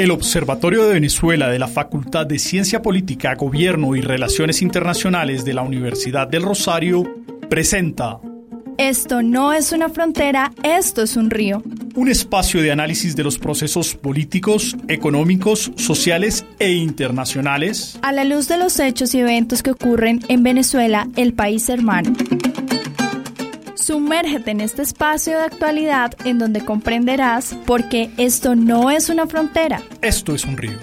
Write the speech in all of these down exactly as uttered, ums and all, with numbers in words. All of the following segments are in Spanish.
El Observatorio de Venezuela de la Facultad de Ciencia Política, Gobierno y Relaciones Internacionales de la Universidad del Rosario presenta Esto no es una frontera, esto es un río. Un espacio de análisis de los procesos políticos, económicos, sociales e internacionales a la luz de los hechos y eventos que ocurren en Venezuela, el país hermano. Sumérgete en este espacio de actualidad en donde comprenderás por qué esto no es una frontera. Esto es un río.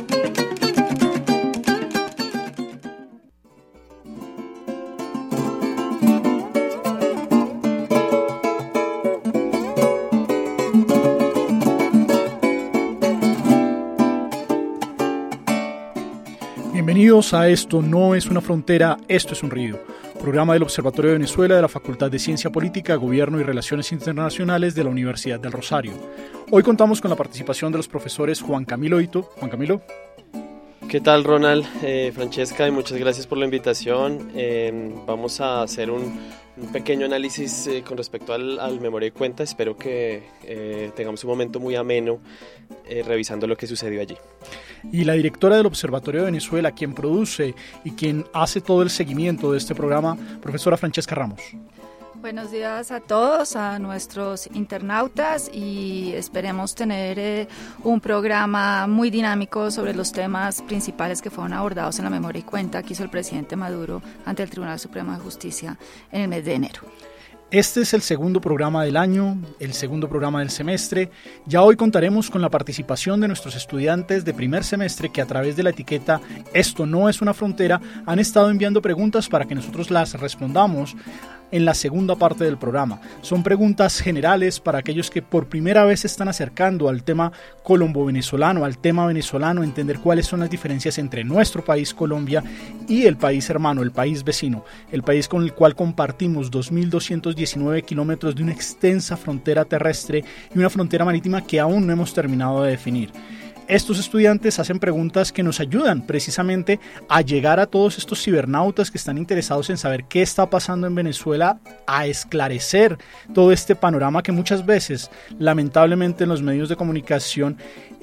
Bienvenidos a Esto no es una frontera, esto es un río. Programa del Observatorio de Venezuela de la Facultad de Ciencia Política, Gobierno y Relaciones Internacionales de la Universidad del Rosario. Hoy contamos con la participación de los profesores Juan Camilo Ito. Juan Camilo. ¿Qué tal, Ronald? Eh, Francesca, y muchas gracias por la invitación. Eh, vamos a hacer un, un pequeño análisis eh, con respecto al, al memoria y cuenta. Espero que eh, tengamos un momento muy ameno eh, revisando lo que sucedió allí. Y la directora del Observatorio de Venezuela, quien produce y quien hace todo el seguimiento de este programa, profesora Francesca Ramos. Buenos días a todos, a nuestros internautas, y esperemos tener eh, un programa muy dinámico sobre los temas principales que fueron abordados en la memoria y cuenta que hizo el presidente Maduro ante el Tribunal Supremo de Justicia en el mes de enero. Este es el segundo programa del año, el segundo programa del semestre. Ya hoy contaremos con la participación de nuestros estudiantes de primer semestre que a través de la etiqueta Esto no es una frontera han estado enviando preguntas para que nosotros las respondamos en la segunda parte del programa. Son preguntas generales para aquellos que por primera vez se están acercando al tema colombo-venezolano, al tema venezolano, entender cuáles son las diferencias entre nuestro país, Colombia, y el país hermano, el país vecino, el país con el cual compartimos dos mil doscientos diecinueve kilómetros de una extensa frontera terrestre y una frontera marítima que aún no hemos terminado de definir. Estos estudiantes hacen preguntas que nos ayudan precisamente a llegar a todos estos cibernautas que están interesados en saber qué está pasando en Venezuela, a esclarecer todo este panorama que muchas veces, lamentablemente, en los medios de comunicación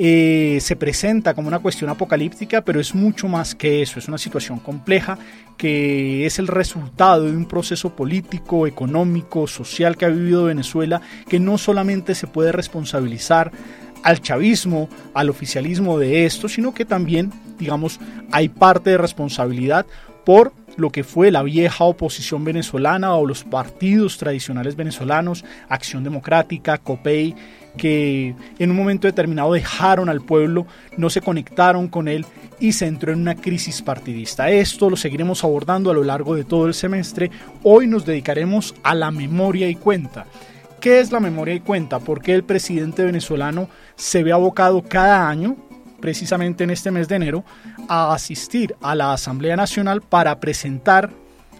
eh, se presenta como una cuestión apocalíptica, pero es mucho más que eso. Es una situación compleja que es el resultado de un proceso político, económico, social que ha vivido Venezuela, que no solamente se puede responsabilizar al chavismo, al oficialismo de esto, sino que también, digamos, hay parte de responsabilidad por lo que fue la vieja oposición venezolana o los partidos tradicionales venezolanos, Acción Democrática, COPEI, que en un momento determinado dejaron al pueblo, no se conectaron con él y se entró en una crisis partidista. Esto lo seguiremos abordando a lo largo de todo el semestre. Hoy nos dedicaremos a la memoria y cuenta. ¿Qué es la memoria y cuenta? ¿Por qué el presidente venezolano se ve abocado cada año, precisamente en este mes de enero, a asistir a la Asamblea Nacional para presentar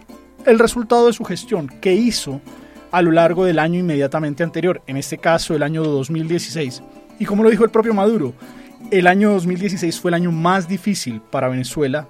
el resultado de su gestión? ¿Qué hizo a lo largo del año inmediatamente anterior? En este caso, el año dos mil dieciséis. Y como lo dijo el propio Maduro, el año dos mil dieciséis fue el año más difícil para Venezuela.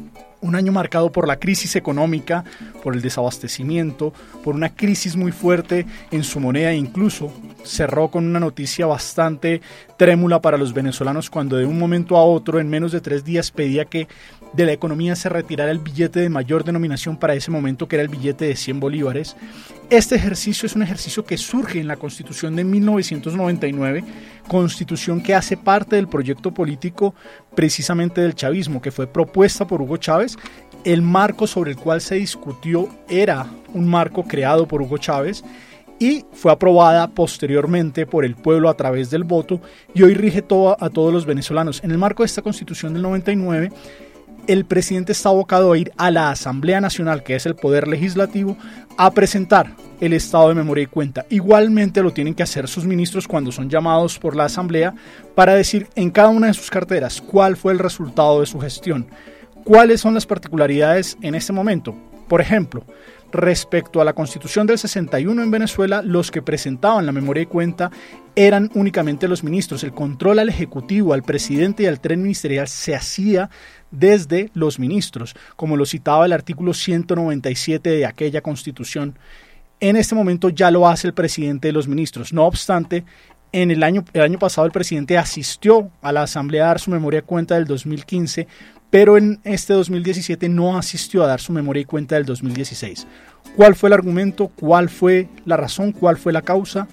Un año marcado por la crisis económica, por el desabastecimiento, por una crisis muy fuerte en su moneda e incluso cerró con una noticia bastante trémula para los venezolanos cuando de un momento a otro, en menos de tres días, pedía que de la economía se retirara el billete de mayor denominación para ese momento, que era el billete de cien bolívares. Este ejercicio es un ejercicio que surge en la Constitución de mil novecientos noventa y nueve, Constitución que hace parte del proyecto político precisamente del chavismo, que fue propuesta por Hugo Chávez. El marco sobre el cual se discutió era un marco creado por Hugo Chávez y fue aprobada posteriormente por el pueblo a través del voto y hoy rige todo, a todos los venezolanos. En el marco de esta Constitución del noventa y nueve, el presidente está abocado a ir a la Asamblea Nacional, que es el poder legislativo, a presentar el estado de memoria y cuenta. Igualmente lo tienen que hacer sus ministros cuando son llamados por la Asamblea para decir en cada una de sus carteras cuál fue el resultado de su gestión, cuáles son las particularidades en este momento. Por ejemplo, respecto a la Constitución del sesenta y uno en Venezuela, los que presentaban la memoria y cuenta eran únicamente los ministros. El control al Ejecutivo, al presidente y al tren ministerial se hacía desde los ministros, como lo citaba el artículo ciento noventa y siete de aquella Constitución. En este momento ya lo hace el presidente de los ministros. No obstante, En el año, el año pasado el presidente asistió a la Asamblea a dar su memoria y cuenta del dos mil quince, pero en este dos mil diecisiete no asistió a dar su memoria y cuenta del dos mil dieciséis. ¿Cuál fue el argumento? ¿Cuál fue la razón? ¿Cuál fue la causa?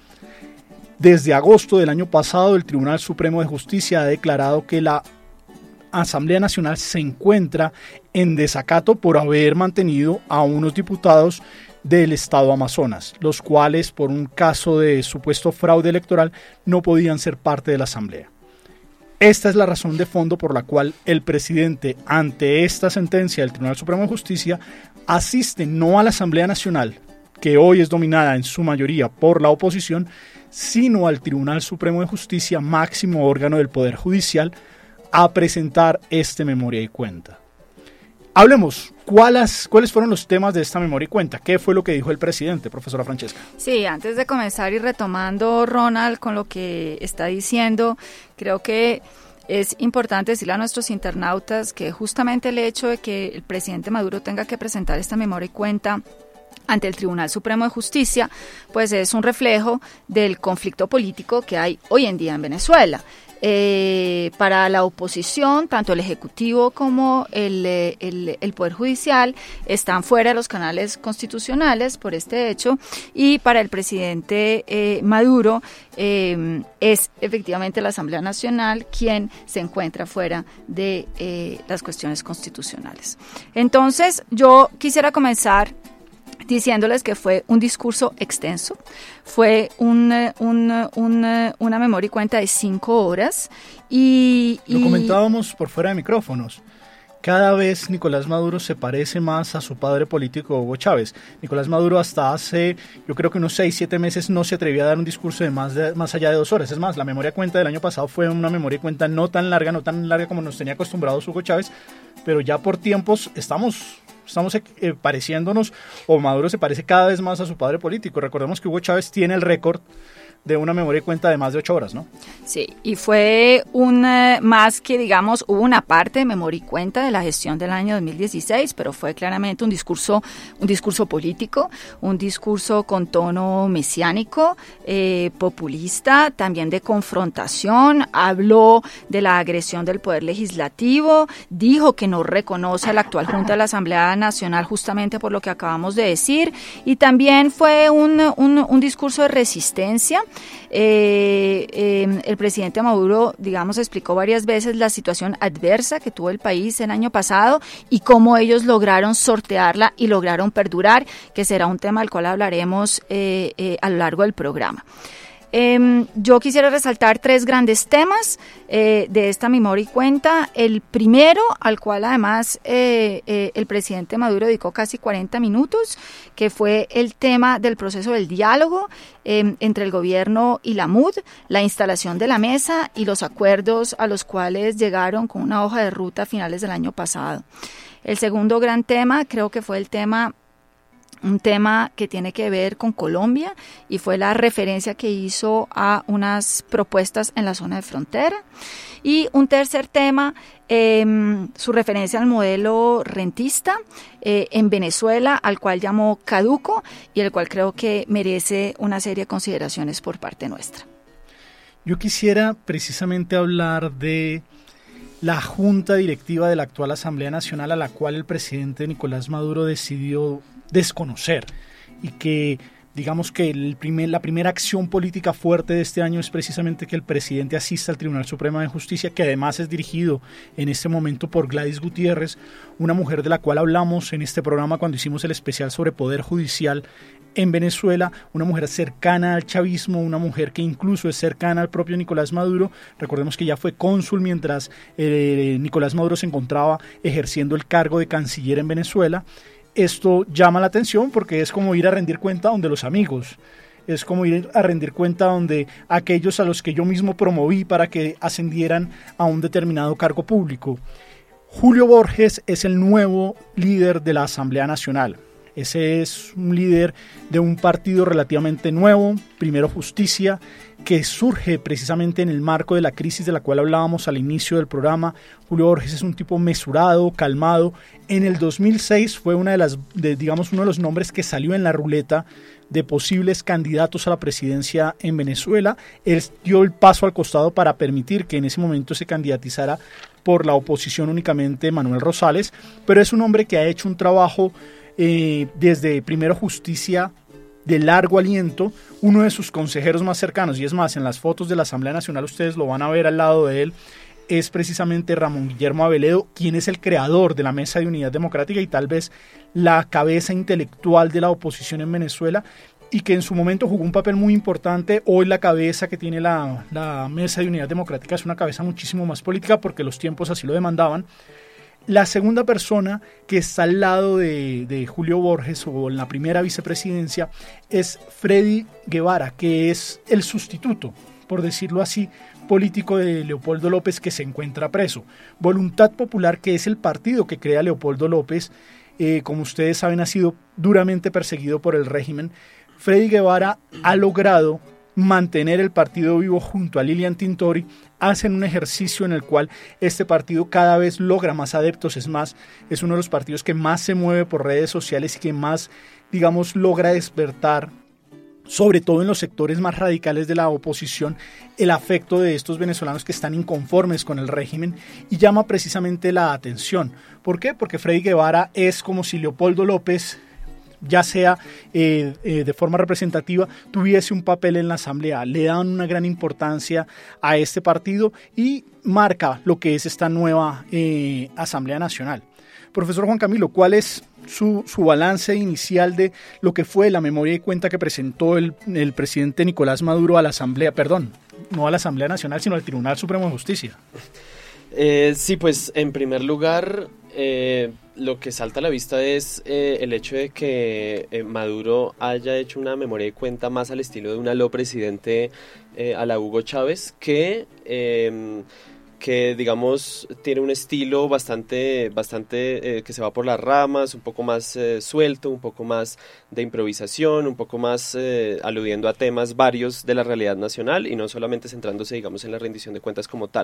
Desde agosto del año pasado, el Tribunal Supremo de Justicia ha declarado que la Asamblea Nacional se encuentra en desacato por haber mantenido a unos diputados del estado Amazonas, los cuales por un caso de supuesto fraude electoral no podían ser parte de la Asamblea. Esta es la razón de fondo por la cual el presidente, ante esta sentencia del Tribunal Supremo de Justicia, asiste no a la Asamblea Nacional, que hoy es dominada en su mayoría por la oposición, sino al Tribunal Supremo de Justicia, máximo órgano del Poder Judicial, a presentar este memoria y cuenta. Hablemos, ¿cuáles, ¿cuáles fueron los temas de esta memoria y cuenta? ¿Qué fue lo que dijo el presidente, profesora Francesca? Sí, antes de comenzar y retomando, Ronald, con lo que está diciendo, creo que es importante decirle a nuestros internautas que justamente el hecho de que el presidente Maduro tenga que presentar esta memoria y cuenta ante el Tribunal Supremo de Justicia, pues es un reflejo del conflicto político que hay hoy en día en Venezuela. Eh, para la oposición, tanto el Ejecutivo como el, el, el Poder Judicial están fuera de los canales constitucionales por este hecho, y para el presidente eh, Maduro eh, es efectivamente la Asamblea Nacional quien se encuentra fuera de eh, las cuestiones constitucionales. Entonces, yo quisiera comenzar diciéndoles que fue un discurso extenso, fue un, un, un, una memoria y cuenta de cinco horas. Y, y Lo comentábamos por fuera de micrófonos. Cada vez Nicolás Maduro se parece más a su padre político, Hugo Chávez. Nicolás Maduro hasta hace, yo creo que unos seis, siete meses no se atrevía a dar un discurso de más, de, más allá de dos horas. Es más, la memoria cuenta del año pasado fue una memoria cuenta no tan larga, no tan larga como nos tenía acostumbrados Hugo Chávez, pero ya por tiempos estamos... Estamos eh, pareciéndonos, o Maduro se parece cada vez más a su padre político. Recordemos que Hugo Chávez tiene el récord de una memoria y cuenta de más de ocho horas, ¿no? Sí, y fue un eh, más que, digamos, hubo una parte de memoria y cuenta de la gestión del año dos mil dieciséis, pero fue claramente un discurso, un discurso político, un discurso con tono mesiánico, eh, populista, también de confrontación. Habló de la agresión del Poder Legislativo, dijo que no reconoce a la actual Junta de la Asamblea Nacional justamente por lo que acabamos de decir, y también fue un, un, un discurso de resistencia. Eh, eh, el presidente Maduro, digamos, explicó varias veces la situación adversa que tuvo el país el año pasado y cómo ellos lograron sortearla y lograron perdurar, que será un tema del cual hablaremos eh, eh, a lo largo del programa. Eh, yo quisiera resaltar tres grandes temas eh, de esta memoria y cuenta. El primero, al cual además eh, eh, el presidente Maduro dedicó casi cuarenta minutos, que fue el tema del proceso del diálogo eh, entre el gobierno y la M U D, la instalación de la mesa y los acuerdos a los cuales llegaron con una hoja de ruta a finales del año pasado. El segundo gran tema creo que fue el tema un tema que tiene que ver con Colombia, y fue la referencia que hizo a unas propuestas en la zona de frontera. Y un tercer tema, eh, su referencia al modelo rentista eh, en Venezuela, al cual llamó caduco y el cual creo que merece una serie de consideraciones por parte nuestra. Yo quisiera precisamente hablar de la junta directiva de la actual Asamblea Nacional, a la cual el presidente Nicolás Maduro decidió desconocer, y que digamos que el primer, la primera acción política fuerte de este año es precisamente que el presidente asista al Tribunal Supremo de Justicia, que además es dirigido en este momento por Gladys Gutiérrez, una mujer de la cual hablamos en este programa cuando hicimos el especial sobre Poder Judicial en Venezuela, una mujer cercana al chavismo, una mujer que incluso es cercana al propio Nicolás Maduro. Recordemos que ya fue cónsul mientras eh, Nicolás Maduro se encontraba ejerciendo el cargo de canciller en Venezuela. Esto llama la atención porque es como ir a rendir cuenta donde los amigos, es como ir a rendir cuenta donde aquellos a los que yo mismo promoví para que ascendieran a un determinado cargo público. Julio Borges es el nuevo líder de la Asamblea Nacional. Ese es un líder de un partido relativamente nuevo, Primero Justicia, que surge precisamente en el marco de la crisis de la cual hablábamos al inicio del programa. Julio Borges es un tipo mesurado, calmado. En el dos mil seis fue una de las, de, digamos, uno de los nombres que salió en la ruleta de posibles candidatos a la presidencia en Venezuela. Él dio el paso al costado para permitir que en ese momento se candidatizara por la oposición únicamente Manuel Rosales, pero es un hombre que ha hecho un trabajo eh, desde Primero Justicia de largo aliento. Uno de sus consejeros más cercanos, y es más, en las fotos de la Asamblea Nacional ustedes lo van a ver al lado de él, es precisamente Ramón Guillermo Aveledo, quien es el creador de la Mesa de Unidad Democrática y tal vez la cabeza intelectual de la oposición en Venezuela, y que en su momento jugó un papel muy importante. Hoy la cabeza que tiene la, la Mesa de Unidad Democrática es una cabeza muchísimo más política porque los tiempos así lo demandaban. La segunda persona que está al lado de, de Julio Borges o en la primera vicepresidencia es Freddy Guevara, que es el sustituto, por decirlo así, político de Leopoldo López, que se encuentra preso. Voluntad Popular, que es el partido que crea Leopoldo López, eh, como ustedes saben, ha sido duramente perseguido por el régimen. Freddy Guevara ha logrado mantener el partido vivo junto a Lilian Tintori. Hacen un ejercicio en el cual este partido cada vez logra más adeptos, es más, es uno de los partidos que más se mueve por redes sociales y que más, digamos, logra despertar, sobre todo en los sectores más radicales de la oposición, el afecto de estos venezolanos que están inconformes con el régimen, y llama precisamente la atención. ¿Por qué? Porque Freddy Guevara es como si Leopoldo López, ya sea eh, eh, de forma representativa, tuviese un papel en la asamblea. Le dan una gran importancia a este partido y marca lo que es esta nueva eh, Asamblea Nacional. Profesor Juan Camilo, ¿cuál es su, su balance inicial de lo que fue la memoria y cuenta que presentó el, el presidente Nicolás Maduro a la Asamblea, perdón, no a la Asamblea Nacional, sino al Tribunal Supremo de Justicia? Eh, sí, pues en primer lugar, eh, lo que salta a la vista es eh, el hecho de que eh, Maduro haya hecho una memoria y cuenta más al estilo de un aló presidente eh, a la Hugo Chávez, que... Eh, que digamos tiene un estilo bastante, bastante eh, que se va por las ramas, un poco más eh, suelto, un poco más de improvisación, un poco más eh, aludiendo a temas varios de la realidad nacional y no solamente centrándose, digamos, en la rendición de cuentas como tal.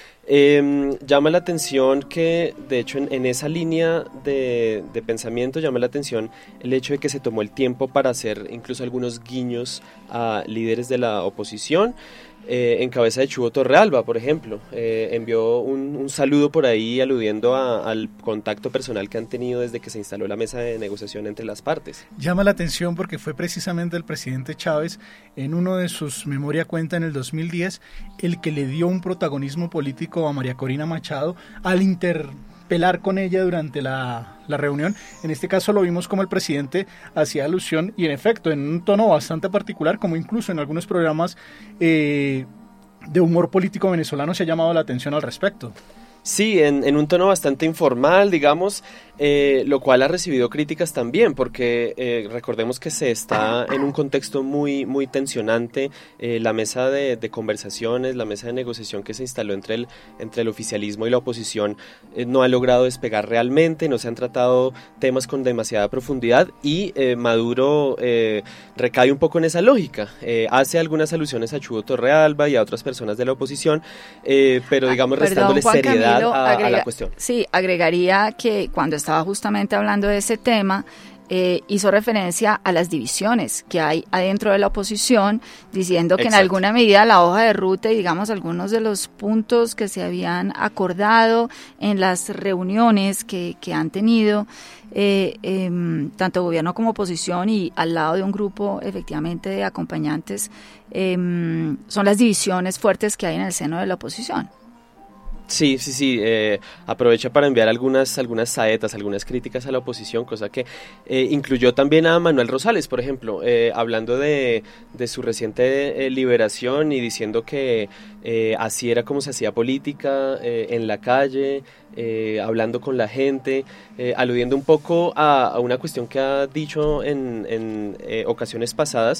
Eh, llama la atención que, de hecho, en, en esa línea de, de pensamiento, llama la atención el hecho de que se tomó el tiempo para hacer incluso algunos guiños a líderes de la oposición. Eh, en cabeza de Chuvo Torrealba, por ejemplo, eh, envió un, un saludo por ahí aludiendo a, al contacto personal que han tenido desde que se instaló la mesa de negociación entre las partes. Llama la atención porque fue precisamente el presidente Chávez, en uno de sus memoria cuenta en el dos mil diez, el que le dio un protagonismo político a María Corina Machado al interpelar con ella durante la, la reunión. En este caso lo vimos como el presidente hacía alusión, y en efecto en un tono bastante particular, como incluso en algunos programas eh, de humor político venezolano se ha llamado la atención al respecto. Sí, en, en un tono bastante informal, digamos, eh, lo cual ha recibido críticas también, porque eh, recordemos que se está en un contexto muy, muy tensionante. Eh, la mesa de, de conversaciones, la mesa de negociación que se instaló entre el, entre el oficialismo y la oposición eh, no ha logrado despegar realmente, no se han tratado temas con demasiada profundidad y eh, Maduro eh, recae un poco en esa lógica. Eh, hace algunas alusiones a Chuvo Torrealba y a otras personas de la oposición, eh, pero digamos ah, restándole Juan seriedad Camilo, a, agrega, a la cuestión. Sí, agregaría que cuando estaba justamente hablando de ese tema, eh, hizo referencia a las divisiones que hay adentro de la oposición, diciendo que Exacto. en alguna medida la hoja de ruta y digamos algunos de los puntos que se habían acordado en las reuniones que, que han tenido eh, eh, tanto gobierno como oposición y al lado de un grupo efectivamente de acompañantes, eh, son las divisiones fuertes que hay en el seno de la oposición. Sí, sí, sí, eh, aprovecha para enviar algunas, algunas saetas, algunas críticas a la oposición, cosa que eh, incluyó también a Manuel Rosales, por ejemplo, eh, hablando de, de su reciente eh, liberación y diciendo que eh, así era como se hacía política eh, en la calle, eh, hablando con la gente, eh, aludiendo un poco a, a una cuestión que ha dicho en, en eh, ocasiones pasadas,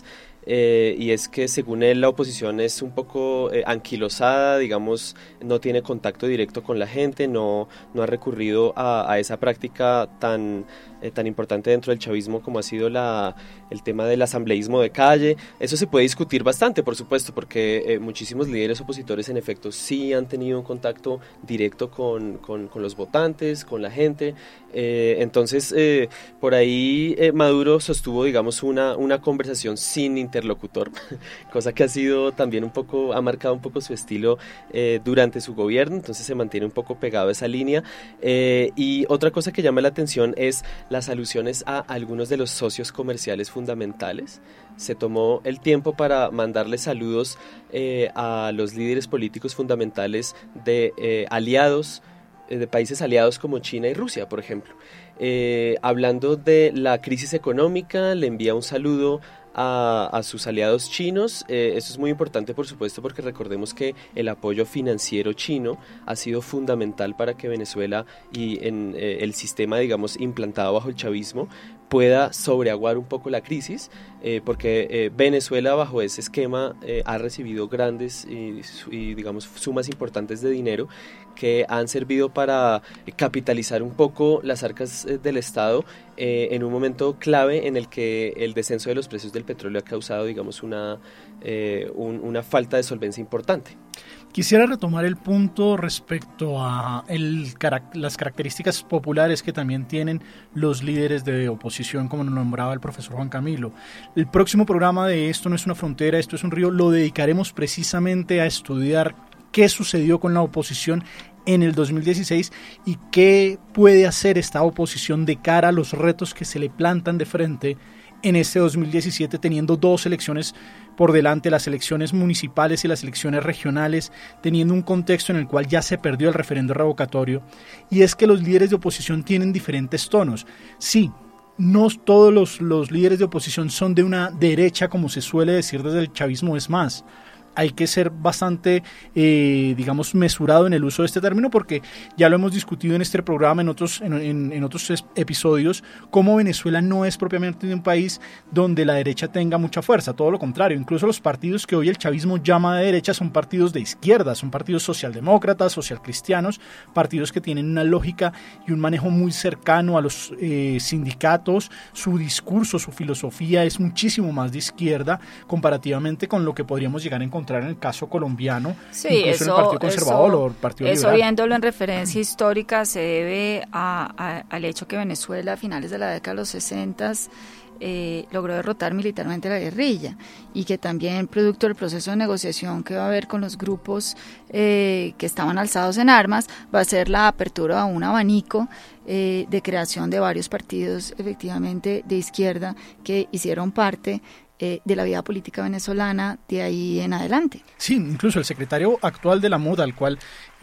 eh, y es que según él la oposición es un poco eh, anquilosada, digamos, no tiene contacto directo con la gente, no, no ha recurrido a, a esa práctica tan, eh, tan importante dentro del chavismo como ha sido la, el tema del asambleísmo de calle. Eso se puede discutir bastante, por supuesto, porque eh, muchísimos líderes opositores en efecto sí han tenido un contacto directo con, con, con los votantes, con la gente. Eh, entonces, eh, por ahí eh, Maduro sostuvo, digamos, una, una conversación sin interlocutor, cosa que ha sido también un poco, ha marcado un poco su estilo eh, durante su gobierno, entonces se mantiene un poco pegado a esa línea. Eh, y otra cosa que llama la atención es las alusiones a algunos de los socios comerciales fundamentales. Se tomó el tiempo para mandarle saludos eh, a los líderes políticos fundamentales de eh, aliados, de países aliados como China y Rusia, por ejemplo. Eh, hablando de la crisis económica, le envía un saludo a, a sus aliados chinos. Eh, eso es muy importante, por supuesto, porque recordemos que el apoyo financiero chino ha sido fundamental para que Venezuela y en eh, el sistema, digamos, implantado bajo el chavismo pueda sobreaguar un poco la crisis, eh, porque eh, Venezuela bajo ese esquema eh, ha recibido grandes y, y digamos sumas importantes de dinero que han servido para capitalizar un poco las arcas eh, del Estado eh, en un momento clave en el que el descenso de los precios del petróleo ha causado, digamos, una, eh, un, una falta de solvencia importante. Quisiera retomar el punto respecto a el, las características populares que también tienen los líderes de oposición, como nos nombraba el profesor Juan Camilo. El próximo programa de Esto no es una frontera, esto es un río, lo dedicaremos precisamente a estudiar qué sucedió con la oposición en el dos mil dieciséis y qué puede hacer esta oposición de cara a los retos que se le plantan de frente en este dos mil diecisiete, teniendo dos elecciones por delante, las elecciones municipales y las elecciones regionales, teniendo un contexto en el cual ya se perdió el referendo revocatorio. Y es que los líderes de oposición tienen diferentes tonos. Sí, no todos los, los líderes de oposición son de una derecha, como se suele decir desde el chavismo, es más. Hay que ser bastante, eh, digamos, mesurado en el uso de este término, porque ya lo hemos discutido en este programa, en otros, en, en, en otros episodios, cómo Venezuela no es propiamente un país donde la derecha tenga mucha fuerza, todo lo contrario. Incluso los partidos que hoy el chavismo llama de derecha son partidos de izquierda, son partidos socialdemócratas, socialcristianos, partidos que tienen una lógica y un manejo muy cercano a los eh, sindicatos. Su discurso, su filosofía es muchísimo más de izquierda comparativamente con lo que podríamos llegar a encontrar en el caso colombiano, sí, incluso eso, en el Partido Conservador eso, o el Partido eso Liberal. Viéndolo en referencia histórica se debe a, a, al hecho que Venezuela a finales de la década de los sesentas eh, logró derrotar militarmente la guerrilla, y que también producto del proceso de negociación que va a haber con los grupos eh, que estaban alzados en armas, va a ser la apertura a un abanico eh, de creación de varios partidos efectivamente de izquierda que hicieron parte Eh, de la vida política venezolana de ahí en adelante. Sí, incluso el secretario actual de la MUD, al cual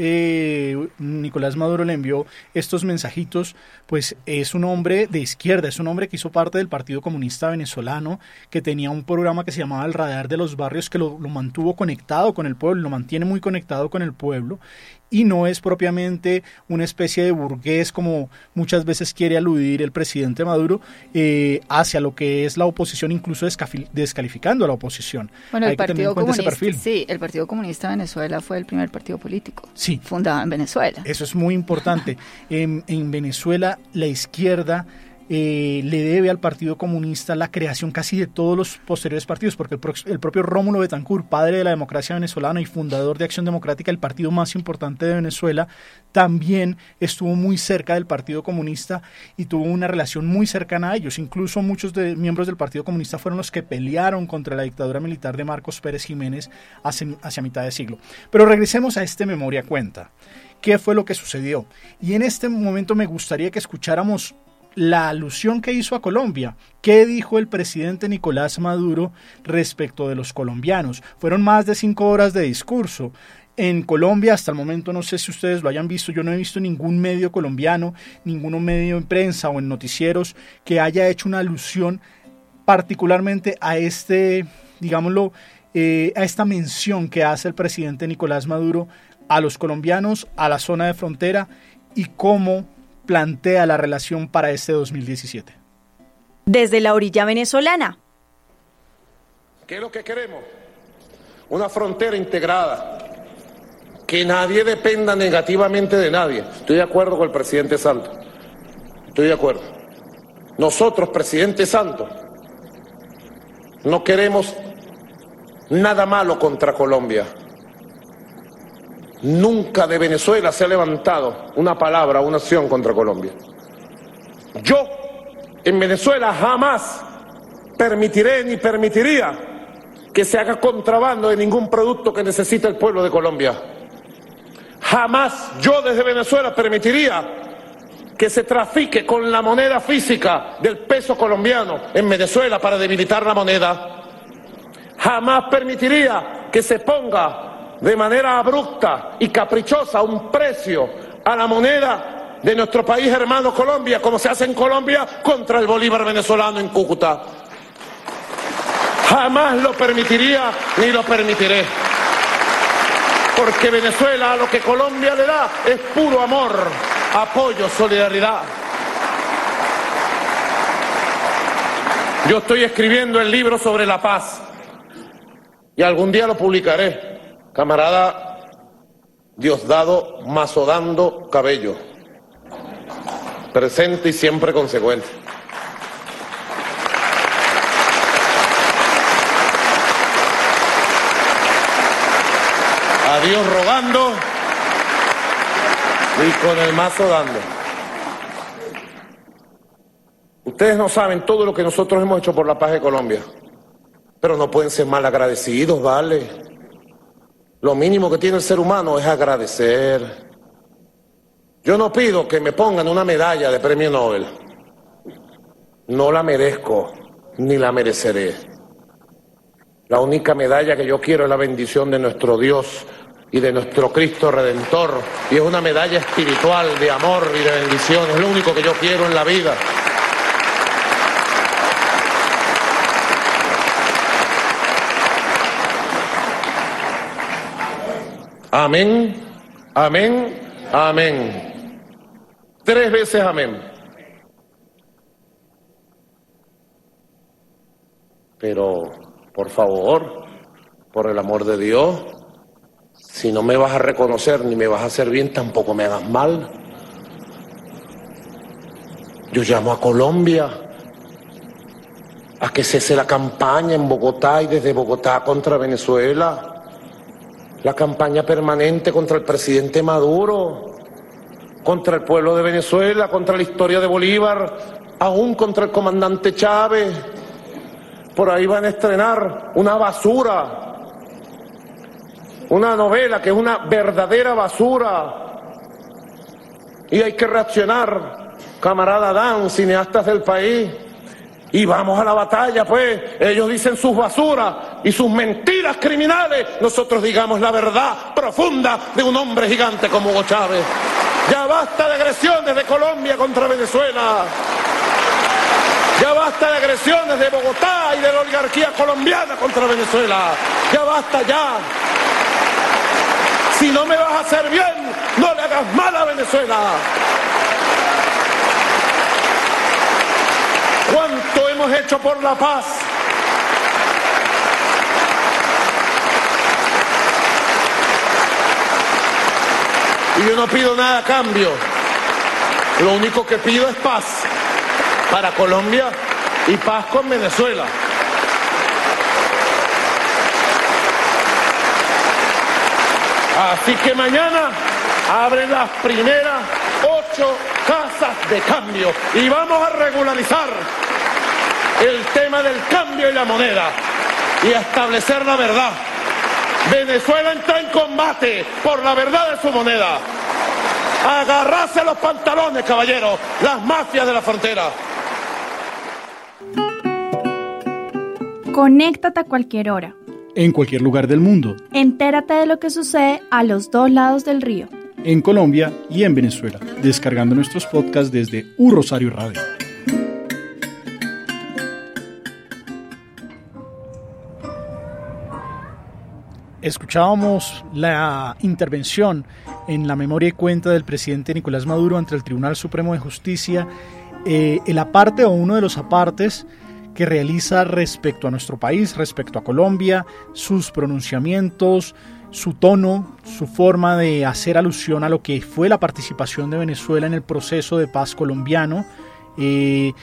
eh, Nicolás Maduro le envió estos mensajitos, pues es un hombre de izquierda, es un hombre que hizo parte del Partido Comunista Venezolano, que tenía un programa que se llamaba El Radar de los Barrios, que lo, lo mantuvo conectado con el pueblo, lo mantiene muy conectado con el pueblo, y no es propiamente una especie de burgués como muchas veces quiere aludir el presidente Maduro eh, hacia lo que es la oposición, incluso descalificando a la oposición. Bueno, Hay el que tener Partido en cuenta ese Comunista, perfil. sí, el Partido Comunista de Venezuela fue el primer partido político sí. fundado en Venezuela. Eso es muy importante. en, en Venezuela la izquierda Eh, le debe al Partido Comunista la creación casi de todos los posteriores partidos, porque el, pro, el propio Rómulo Betancourt, padre de la democracia venezolana y fundador de Acción Democrática, el partido más importante de Venezuela, también estuvo muy cerca del Partido Comunista y tuvo una relación muy cercana a ellos. Incluso muchos de, miembros del Partido Comunista fueron los que pelearon contra la dictadura militar de Marcos Pérez Jiménez hacia, hacia mitad de siglo. Pero regresemos a este Memoria Cuenta. ¿Qué fue lo que sucedió? Y en este momento me gustaría que escucháramos la alusión que hizo a Colombia. ¿Qué dijo el presidente Nicolás Maduro respecto de los colombianos? Fueron más de cinco horas de discurso. En Colombia, hasta el momento, no sé si ustedes lo hayan visto, yo no he visto ningún medio colombiano, ningún medio en prensa o en noticieros que haya hecho una alusión particularmente a este, digámoslo, eh, a esta mención que hace el presidente Nicolás Maduro a los colombianos, a la zona de frontera y cómo plantea la relación para este dos mil diecisiete. Desde la orilla venezolana. ¿Qué es lo que queremos? Una frontera integrada, que nadie dependa negativamente de nadie. Estoy de acuerdo con el presidente Santos, estoy de acuerdo. Nosotros, presidente Santos, no queremos nada malo contra Colombia. Nunca de Venezuela se ha levantado una palabra, una acción contra Colombia. Yo, en Venezuela, jamás permitiré ni permitiría que se haga contrabando de ningún producto que necesite el pueblo de Colombia. Jamás yo desde Venezuela permitiría que se trafique con la moneda física del peso colombiano en Venezuela para debilitar la moneda. Jamás permitiría que se ponga de manera abrupta y caprichosa un precio a la moneda de nuestro país hermano Colombia, como se hace en Colombia contra el bolívar venezolano en Cúcuta. Jamás lo permitiría ni lo permitiré. Porque Venezuela a lo que Colombia le da es puro amor, apoyo, solidaridad. Yo estoy escribiendo el libro sobre la paz y algún día lo publicaré. Camarada Diosdado Mazodando Cabello, presente y siempre consecuente. A Dios rogando y con el mazo dando. Ustedes no saben todo lo que nosotros hemos hecho por la paz de Colombia, pero no pueden ser mal agradecidos, ¿vale? Lo mínimo que tiene el ser humano es agradecer. Yo no pido que me pongan una medalla de premio Nobel. No la merezco, ni la mereceré. La única medalla que yo quiero es la bendición de nuestro Dios y de nuestro Cristo Redentor, y es una medalla espiritual de amor y de bendición. Es lo único que yo quiero en la vida. Amén, amén, amén. Tres veces amén. Pero, por favor, por el amor de Dios, si no me vas a reconocer ni me vas a hacer bien, tampoco me hagas mal. Yo llamo a Colombia a que cese la campaña en Bogotá y desde Bogotá contra Venezuela. La campaña permanente contra el presidente Maduro, contra el pueblo de Venezuela, contra la historia de Bolívar, aún contra el comandante Chávez. Por ahí van a estrenar una basura, una novela que es una verdadera basura. Y hay que reaccionar, camarada Dan, cineastas del país. Y vamos a la batalla, pues. Ellos dicen sus basuras y sus mentiras criminales. Nosotros digamos la verdad profunda de un hombre gigante como Hugo Chávez. Ya basta de agresiones de Colombia contra Venezuela. Ya basta de agresiones de Bogotá y de la oligarquía colombiana contra Venezuela. Ya basta, ya. Si no me vas a hacer bien, no le hagas mal a Venezuela. ¿Cuánto hemos hecho por la paz? Y yo no pido nada a cambio. Lo único que pido es paz para Colombia y paz con Venezuela. Así que mañana abren las primeras ocho casas de cambio y vamos a regularizar el tema del cambio y la moneda y a establecer la verdad. Venezuela entra en combate por la verdad de su moneda. Agarrarse los pantalones, caballeros, las mafias de la frontera. Conéctate a cualquier hora, En cualquier lugar del mundo, entérate de lo que sucede a los dos lados del río. en Colombia y en Venezuela, descargando nuestros podcasts desde U Rosario Radio. Escuchábamos la intervención en la memoria y cuenta del presidente Nicolás Maduro ante el Tribunal Supremo de Justicia, eh, el aparte o uno de los apartes que realiza respecto a nuestro país, respecto a Colombia, sus pronunciamientos, su tono, su forma de hacer alusión a lo que fue la participación de Venezuela en el proceso de paz colombiano, eh,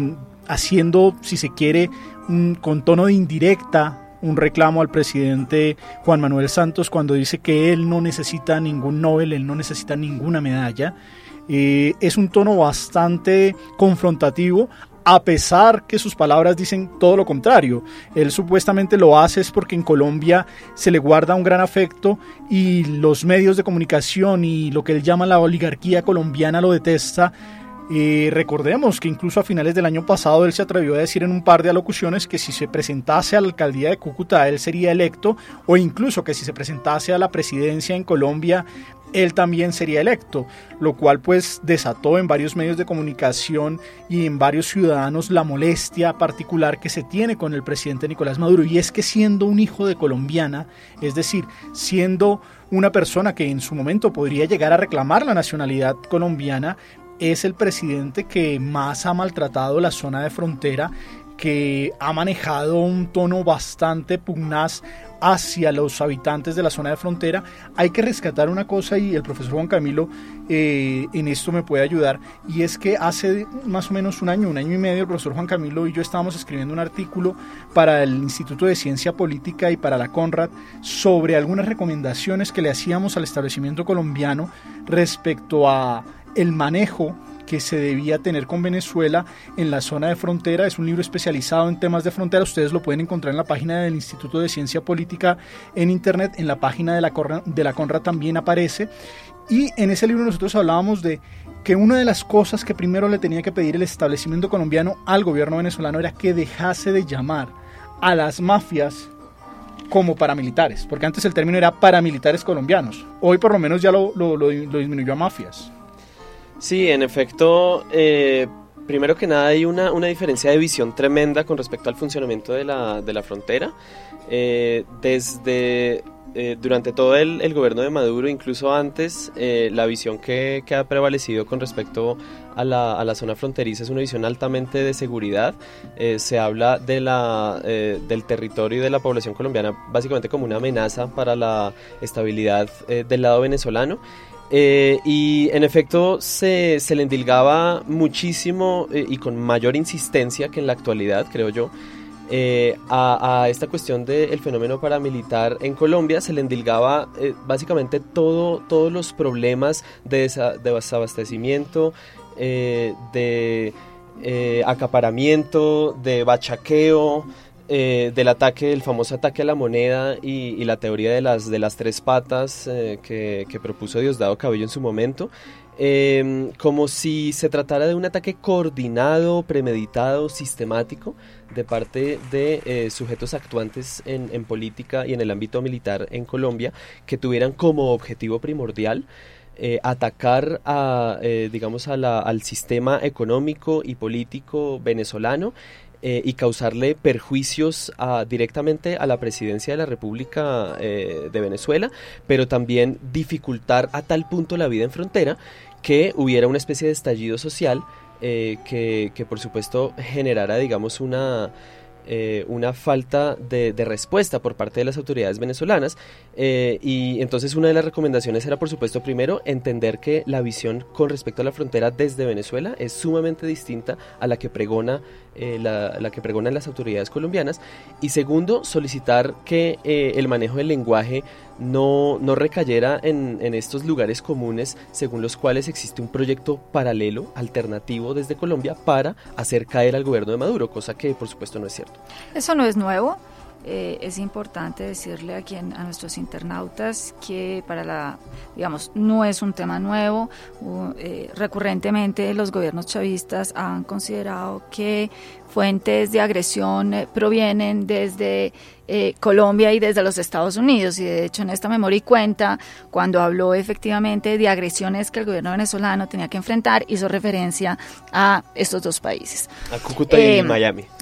haciendo, si se quiere, un, con tono de indirecta, un reclamo al presidente Juan Manuel Santos cuando dice que él no necesita ningún Nobel, él no necesita ninguna medalla. Eh, es un tono bastante confrontativo, a pesar que sus palabras dicen todo lo contrario. Él supuestamente lo hace es porque en Colombia se le guarda un gran afecto y los medios de comunicación y lo que él llama la oligarquía colombiana lo detesta. Eh, recordemos que incluso a finales del año pasado él se atrevió a decir en un par de alocuciones que si se presentase a la alcaldía de Cúcuta él sería electo, o incluso que si se presentase a la presidencia en Colombia él también sería electo, lo cual pues desató en varios medios de comunicación y en varios ciudadanos la molestia particular que se tiene con el presidente Nicolás Maduro, y es que siendo un hijo de colombiana, es decir, siendo una persona que en su momento podría llegar a reclamar la nacionalidad colombiana, es el presidente que más ha maltratado la zona de frontera, que ha manejado un tono bastante pugnaz hacia los habitantes de la zona de frontera. Hay que rescatar una cosa, y el profesor Juan Camilo eh, en esto me puede ayudar, y es que hace más o menos un año, un año y medio, el profesor Juan Camilo y yo estábamos escribiendo un artículo para el Instituto de Ciencia Política y para la Conrad sobre algunas recomendaciones que le hacíamos al establecimiento colombiano respecto a el manejo que se debía tener con Venezuela en la zona de frontera. Es un libro especializado en temas de frontera, ustedes lo pueden encontrar en la página del Instituto de Ciencia Política en internet, en la página de la, Conrad, de la Conrad también aparece, y en ese libro nosotros hablábamos de que una de las cosas que primero le tenía que pedir el establecimiento colombiano al gobierno venezolano era que dejase de llamar a las mafias como paramilitares, porque antes el término era paramilitares colombianos, hoy por lo menos ya lo, lo, lo, lo disminuyó a mafias. Sí, en efecto, eh, primero que nada hay una, una diferencia de visión tremenda con respecto al funcionamiento de la, de la frontera. Eh, desde eh, durante todo el, el gobierno de Maduro, incluso antes, eh, la visión que, que ha prevalecido con respecto a la, a la zona fronteriza es una visión altamente de seguridad. Eh, se habla de la, eh, del territorio y de la población colombiana básicamente como una amenaza para la estabilidad eh, del lado venezolano. Eh, y en efecto se, se le endilgaba muchísimo eh, y con mayor insistencia que en la actualidad, creo yo, eh, a, a esta cuestión del fenómeno paramilitar en Colombia. Se le endilgaba eh, básicamente todo, todos los problemas de, desa, de desabastecimiento, eh, de eh, acaparamiento, de bachaqueo, Eh, del ataque, el famoso ataque a la moneda y, y la teoría de las, de las tres patas eh, que, que propuso Diosdado Cabello en su momento, eh, como si se tratara de un ataque coordinado, premeditado, sistemático de parte de eh, sujetos actuantes en, en política y en el ámbito militar en Colombia, que tuvieran como objetivo primordial Eh, atacar a, eh, digamos a la, al sistema económico y político venezolano eh, y causarle perjuicios a, directamente a la presidencia de la República eh, de Venezuela, pero también dificultar a tal punto la vida en frontera que hubiera una especie de estallido social eh, que, que por supuesto generara, digamos, una... Eh, una falta de, de respuesta por parte de las autoridades venezolanas, eh, y entonces una de las recomendaciones era, por supuesto, primero, entender que la visión con respecto a la frontera desde Venezuela es sumamente distinta a la que pregona eh, la, la que pregonan las autoridades colombianas, y segundo, solicitar que eh, el manejo del lenguaje no, no recayera en, en estos lugares comunes según los cuales existe un proyecto paralelo, alternativo desde Colombia para hacer caer al gobierno de Maduro, cosa que por supuesto no es cierto. Eso no es nuevo. Eh, es importante decirle a, quien, a nuestros internautas que para la, digamos, no es un tema nuevo. Uh, eh, recurrentemente los gobiernos chavistas han considerado que fuentes de agresión eh, provienen desde eh, Colombia y desde los Estados Unidos, y de hecho en esta memoria y cuenta, cuando habló efectivamente de agresiones que el gobierno venezolano tenía que enfrentar, hizo referencia a estos dos países. A Cúcuta eh, y Miami.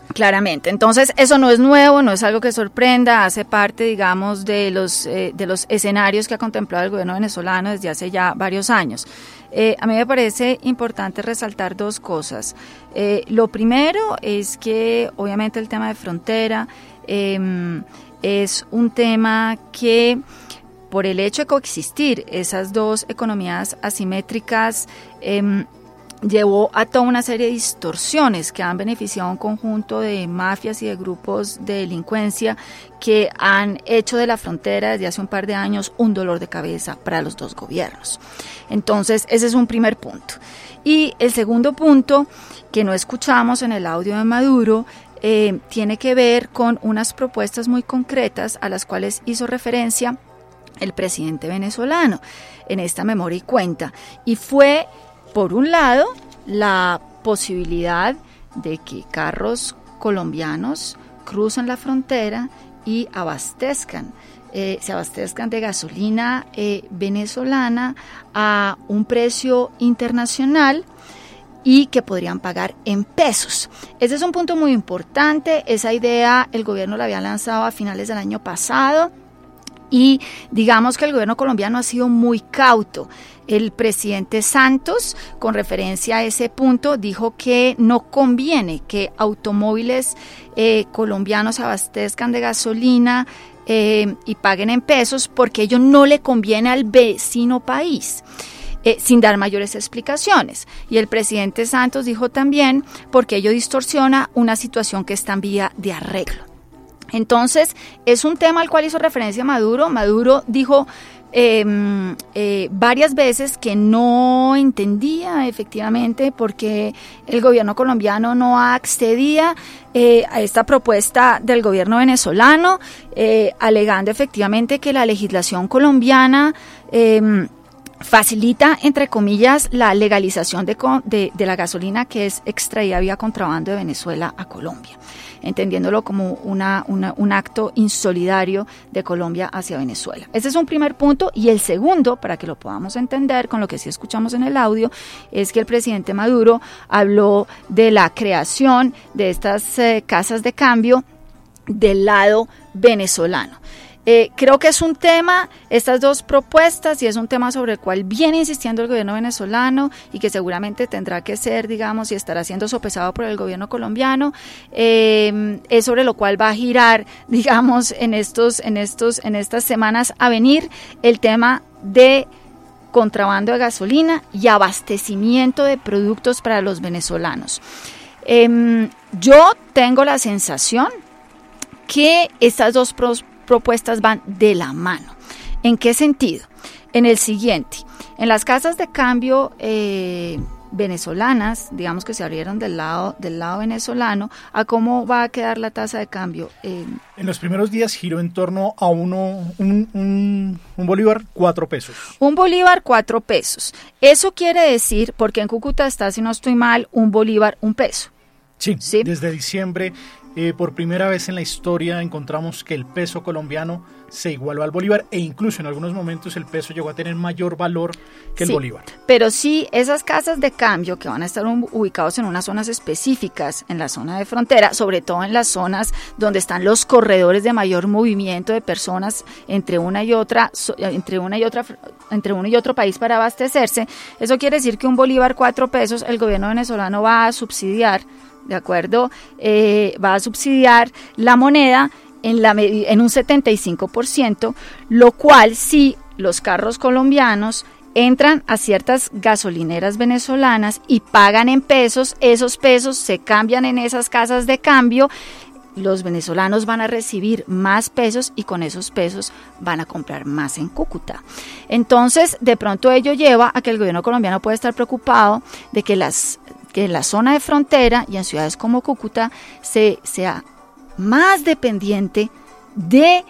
Claramente. Entonces, eso no es nuevo, no es algo que sorprenda, hace parte, digamos, de los, eh, de los escenarios que ha contemplado el gobierno venezolano desde hace ya varios años. Eh, a mí me parece importante resaltar dos cosas. Eh, lo primero es que, obviamente, el tema de frontera eh, es un tema que, por el hecho de coexistir esas dos economías asimétricas, eh, llevó a toda una serie de distorsiones que han beneficiado a un conjunto de mafias y de grupos de delincuencia que han hecho de la frontera desde hace un par de años un dolor de cabeza para los dos gobiernos. Entonces, ese es un primer punto. Y el segundo punto, que no escuchamos en el audio de Maduro, eh, tiene que ver con unas propuestas muy concretas a las cuales hizo referencia el presidente venezolano en esta memoria y cuenta. Y fue, por un lado, la posibilidad de que carros colombianos crucen la frontera y abastezcan, eh, se abastezcan de gasolina eh, venezolana a un precio internacional y que podrían pagar en pesos. Ese es un punto muy importante. Esa idea el gobierno la había lanzado a finales del año pasado y digamos que el gobierno colombiano ha sido muy cauto. El presidente Santos, con referencia a ese punto, dijo que no conviene que automóviles eh, colombianos abastezcan de gasolina eh, y paguen en pesos porque ello no le conviene al vecino país. Eh, sin dar mayores explicaciones. Y el presidente Santos dijo también porque ello distorsiona una situación que está en vía de arreglo. Entonces, es un tema al cual hizo referencia Maduro. Maduro dijo eh, eh, varias veces que no entendía efectivamente por qué el gobierno colombiano no accedía eh, a esta propuesta del gobierno venezolano, eh, alegando efectivamente que la legislación colombiana eh, facilita, entre comillas, la legalización de, de, de la gasolina que es extraída vía contrabando de Venezuela a Colombia, entendiéndolo como una, una, un acto insolidario de Colombia hacia Venezuela. Ese es un primer punto. Y el segundo, para que lo podamos entender con lo que sí escuchamos en el audio, es que el presidente Maduro habló de la creación de estas eh, casas de cambio del lado venezolano. Eh, creo que es un tema, estas dos propuestas, y es un tema sobre el cual viene insistiendo el gobierno venezolano y que seguramente tendrá que ser, digamos, y estará siendo sopesado por el gobierno colombiano, eh, es sobre lo cual va a girar, digamos, en estos, en estos, en estas semanas a venir el tema de contrabando de gasolina y abastecimiento de productos para los venezolanos. Eh, yo tengo la sensación que estas dos propuestas propuestas van de la mano. ¿En qué sentido? En el siguiente, en las casas de cambio eh, venezolanas, digamos que se abrieron del lado del lado venezolano, ¿a cómo va a quedar la tasa de cambio? Eh, en los primeros días giró en torno a uno, un, un, un bolívar cuatro pesos. Un bolívar cuatro pesos. Eso quiere decir, porque en Cúcuta está, si no estoy mal, un bolívar un peso. Sí, ¿sí? Desde diciembre, eh, por primera vez en la historia encontramos que el peso colombiano se igualó al bolívar e incluso en algunos momentos el peso llegó a tener mayor valor que el sí, bolívar. Pero sí, esas casas de cambio que van a estar ubicados en unas zonas específicas, en la zona de frontera, sobre todo en las zonas donde están los corredores de mayor movimiento de personas entre una y otra, entre una y otra, entre uno y otro país para abastecerse, eso quiere decir que un bolívar cuatro pesos el gobierno venezolano va a subsidiar, ¿de acuerdo? Eh, va a subsidiar la moneda en, la, en un setenta y cinco por ciento, lo cual si los carros colombianos entran a ciertas gasolineras venezolanas y pagan en pesos, esos pesos se cambian en esas casas de cambio, los venezolanos van a recibir más pesos y con esos pesos van a comprar más en Cúcuta. Entonces, de pronto ello lleva a que el gobierno colombiano puede estar preocupado de que las que en la zona de frontera y en ciudades como Cúcuta se sea más dependiente de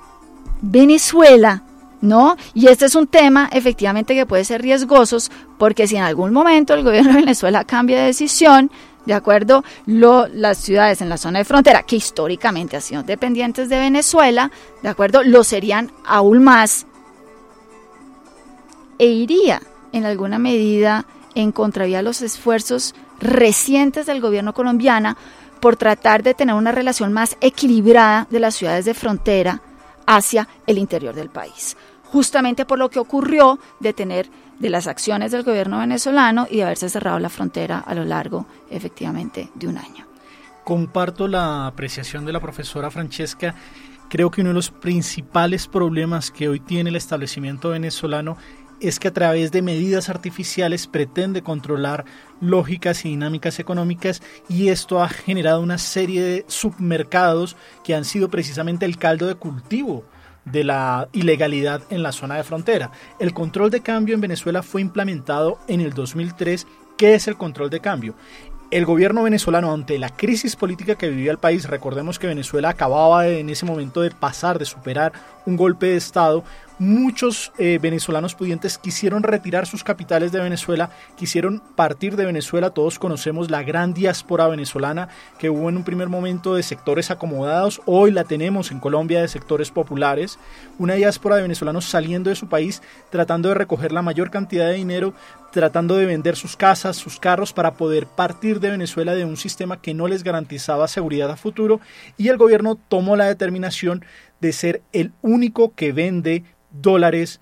Venezuela, ¿no? Y este es un tema efectivamente que puede ser riesgoso porque si en algún momento el gobierno de Venezuela cambia de decisión, de acuerdo, lo, las ciudades en la zona de frontera que históricamente han sido dependientes de Venezuela, de acuerdo, lo serían aún más e iría en alguna medida en contravía de los esfuerzos recientes del gobierno colombiano por tratar de tener una relación más equilibrada de las ciudades de frontera hacia el interior del país. Justamente por lo que ocurrió de tener de las acciones del gobierno venezolano y de haberse cerrado la frontera a lo largo, efectivamente, de un año. Comparto la apreciación de la profesora Francesca. Creo que uno de los principales problemas que hoy tiene el establecimiento venezolano es que a través de medidas artificiales pretende controlar lógicas y dinámicas económicas, y esto ha generado una serie de submercados que han sido precisamente el caldo de cultivo de la ilegalidad en la zona de frontera. El control de cambio en Venezuela fue implementado en el dos mil tres. ¿Qué es el control de cambio? El gobierno venezolano, ante la crisis política que vivía el país, recordemos que Venezuela acababa de, en ese momento de pasar, de superar un golpe de Estado, muchos eh, venezolanos pudientes quisieron retirar sus capitales de Venezuela, quisieron partir de Venezuela. Todos conocemos la gran diáspora venezolana que hubo en un primer momento de sectores acomodados, hoy la tenemos en Colombia de sectores populares, una diáspora de venezolanos saliendo de su país, tratando de recoger la mayor cantidad de dinero, tratando de vender sus casas, sus carros para poder partir de Venezuela de un sistema que no les garantizaba seguridad a futuro, y el gobierno tomó la determinación de ser el único que vende dólares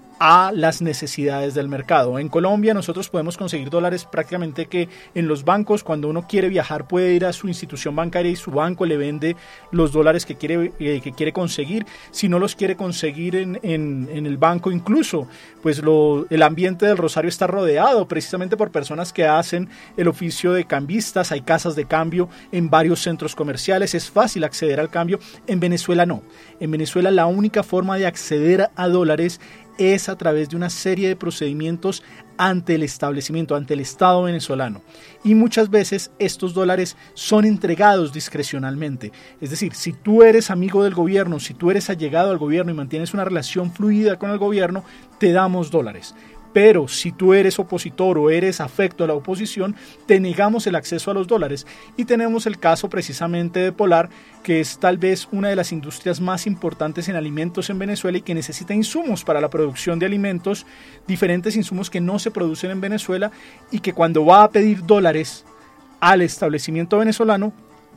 a las necesidades del mercado. En Colombia nosotros podemos conseguir dólares prácticamente que en los bancos. Cuando uno quiere viajar puede ir a su institución bancaria y su banco le vende los dólares que quiere, eh, que quiere conseguir. Si no los quiere conseguir en, en, en el banco, incluso pues lo, el ambiente del Rosario está rodeado precisamente por personas que hacen el oficio de cambistas. Hay casas de cambio en varios centros comerciales, es fácil acceder al cambio. En Venezuela no. En Venezuela la única forma de acceder a dólares es a través de una serie de procedimientos ante el establecimiento, ante el Estado venezolano. Y muchas veces estos dólares son entregados discrecionalmente. Es decir, si tú eres amigo del gobierno, si tú eres allegado al gobierno y mantienes una relación fluida con el gobierno, te damos dólares. Pero si tú eres opositor o eres afecto a la oposición, te negamos el acceso a los dólares. Y tenemos el caso precisamente de Polar, que es tal vez una de las industrias más importantes en alimentos en Venezuela y que necesita insumos para la producción de alimentos, diferentes insumos que no se producen en Venezuela, y que cuando va a pedir dólares al establecimiento venezolano,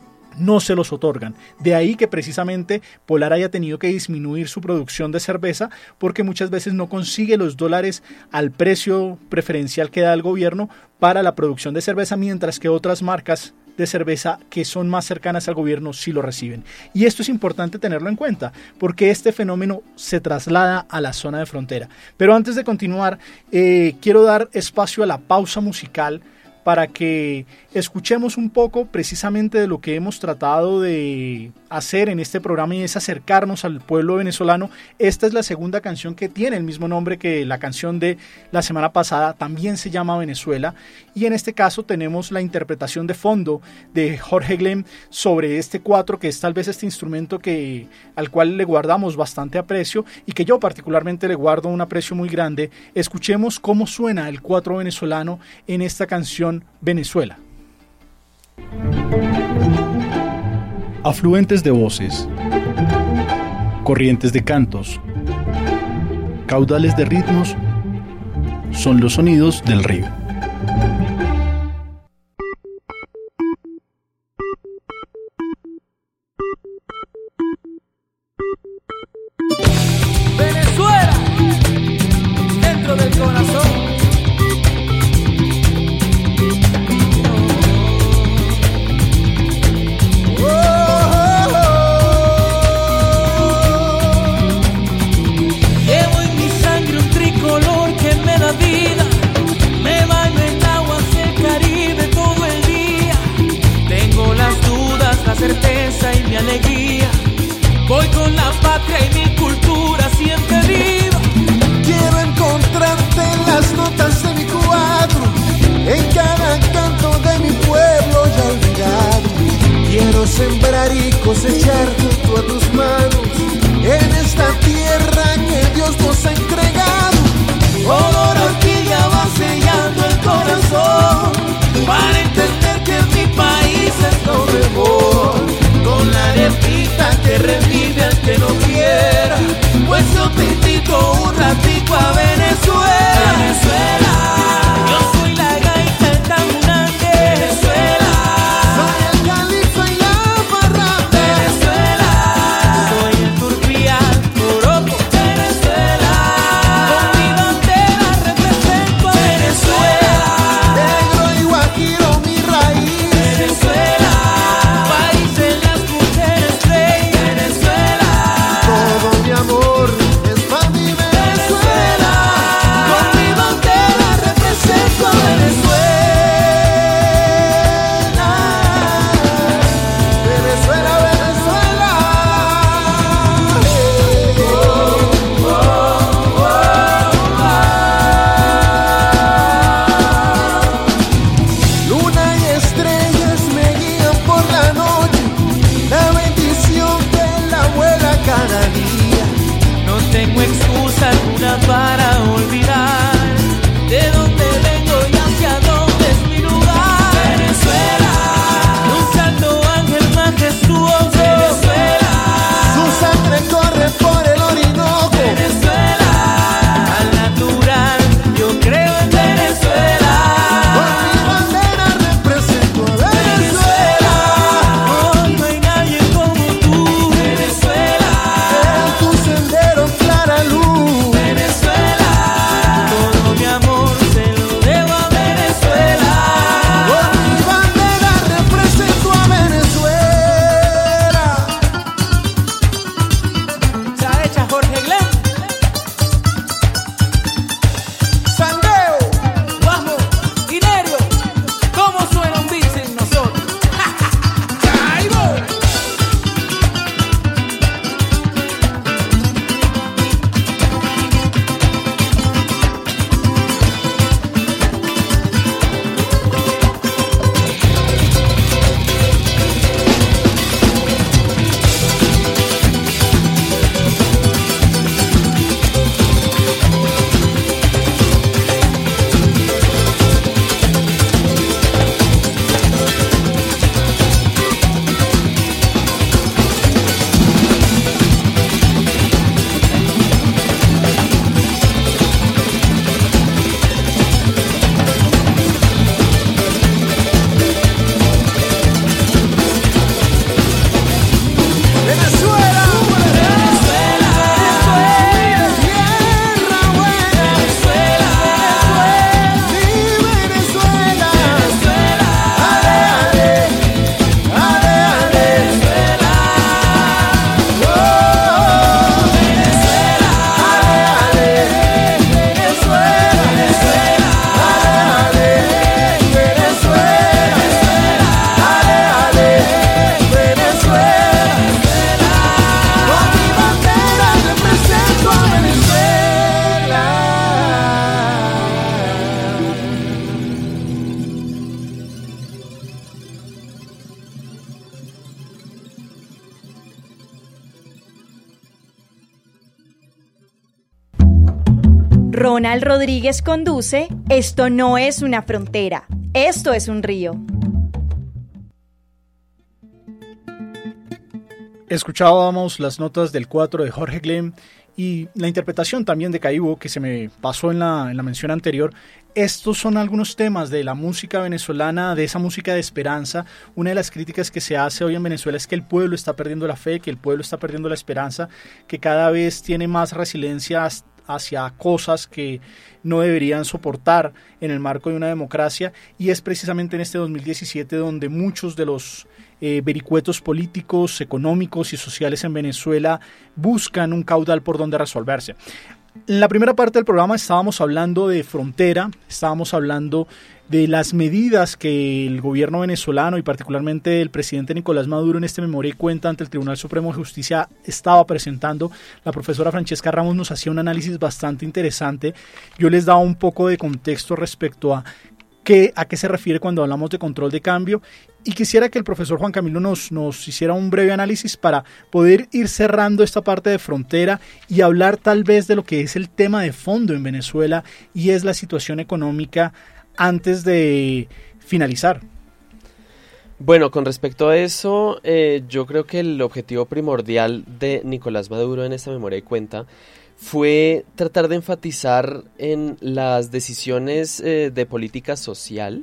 no se los otorgan. De ahí que precisamente Polar haya tenido que disminuir su producción de cerveza, porque muchas veces no consigue los dólares al precio preferencial que da el gobierno para la producción de cerveza, mientras que otras marcas de cerveza que son más cercanas al gobierno sí lo reciben. Y esto es importante tenerlo en cuenta, porque este fenómeno se traslada a la zona de frontera. Pero antes de continuar, eh, quiero dar espacio a la pausa musical para que escuchemos un poco precisamente de lo que hemos tratado de hacer en este programa, y es acercarnos al pueblo venezolano. Esta es la segunda canción que tiene el mismo nombre que la canción de la semana pasada, también se llama Venezuela, y en este caso tenemos la interpretación de fondo de Jorge Glem sobre este cuatro, que es tal vez este instrumento que, al cual le guardamos bastante aprecio y que yo particularmente le guardo un aprecio muy grande. Escuchemos cómo suena el cuatro venezolano en esta canción Venezuela. Afluentes de voces, corrientes de cantos, caudales de ritmos, son los sonidos del río. Venezuela, dentro del corazón. Certeza y mi alegría, voy con la patria y mi cultura siempre viva. Quiero encontrarte en las notas de mi cuadro, en cada canto de mi pueblo ya olvidado. Quiero sembrar y cosechar junto a tus manos, en esta tierra que Dios nos ha entregado. Olor a horquilla va sellando el corazón, para entender que mi país es lo mejor. Con la arepita que revive al que no quiera, pues yo te invito un ratico a Venezuela. Venezuela, yo soy la gaita el tambunante. Venezuela, soy el calizo Ronald Rodríguez conduce Esto no es una frontera, esto es un río. Escuchábamos las notas del cuatro de Jorge Glem y la interpretación también de Caibo, que se me pasó en la, en la mención anterior. Estos son algunos temas de la música venezolana, de esa música de esperanza. Una de las críticas que se hace hoy en Venezuela es que el pueblo está perdiendo la fe, que el pueblo está perdiendo la esperanza, que cada vez tiene más resiliencia hacia cosas que no deberían soportar en el marco de una democracia, y es precisamente en este dos mil diecisiete donde muchos de los eh, vericuetos políticos, económicos y sociales en Venezuela buscan un caudal por donde resolverse. En la primera parte del programa estábamos hablando de frontera, estábamos hablando de las medidas que el gobierno venezolano y particularmente el presidente Nicolás Maduro en este memoria y cuenta ante el Tribunal Supremo de Justicia estaba presentando. La profesora Francesca Ramos nos hacía un análisis bastante interesante. Yo les daba un poco de contexto respecto a qué, a qué se refiere cuando hablamos de control de cambio, y quisiera que el profesor Juan Camilo nos, nos hiciera un breve análisis para poder ir cerrando esta parte de frontera y hablar tal vez de lo que es el tema de fondo en Venezuela, y es la situación económica, antes de finalizar. Bueno, con respecto a eso, eh, yo creo que el objetivo primordial de Nicolás Maduro en esta memoria y cuenta fue tratar de enfatizar en las decisiones eh, de política social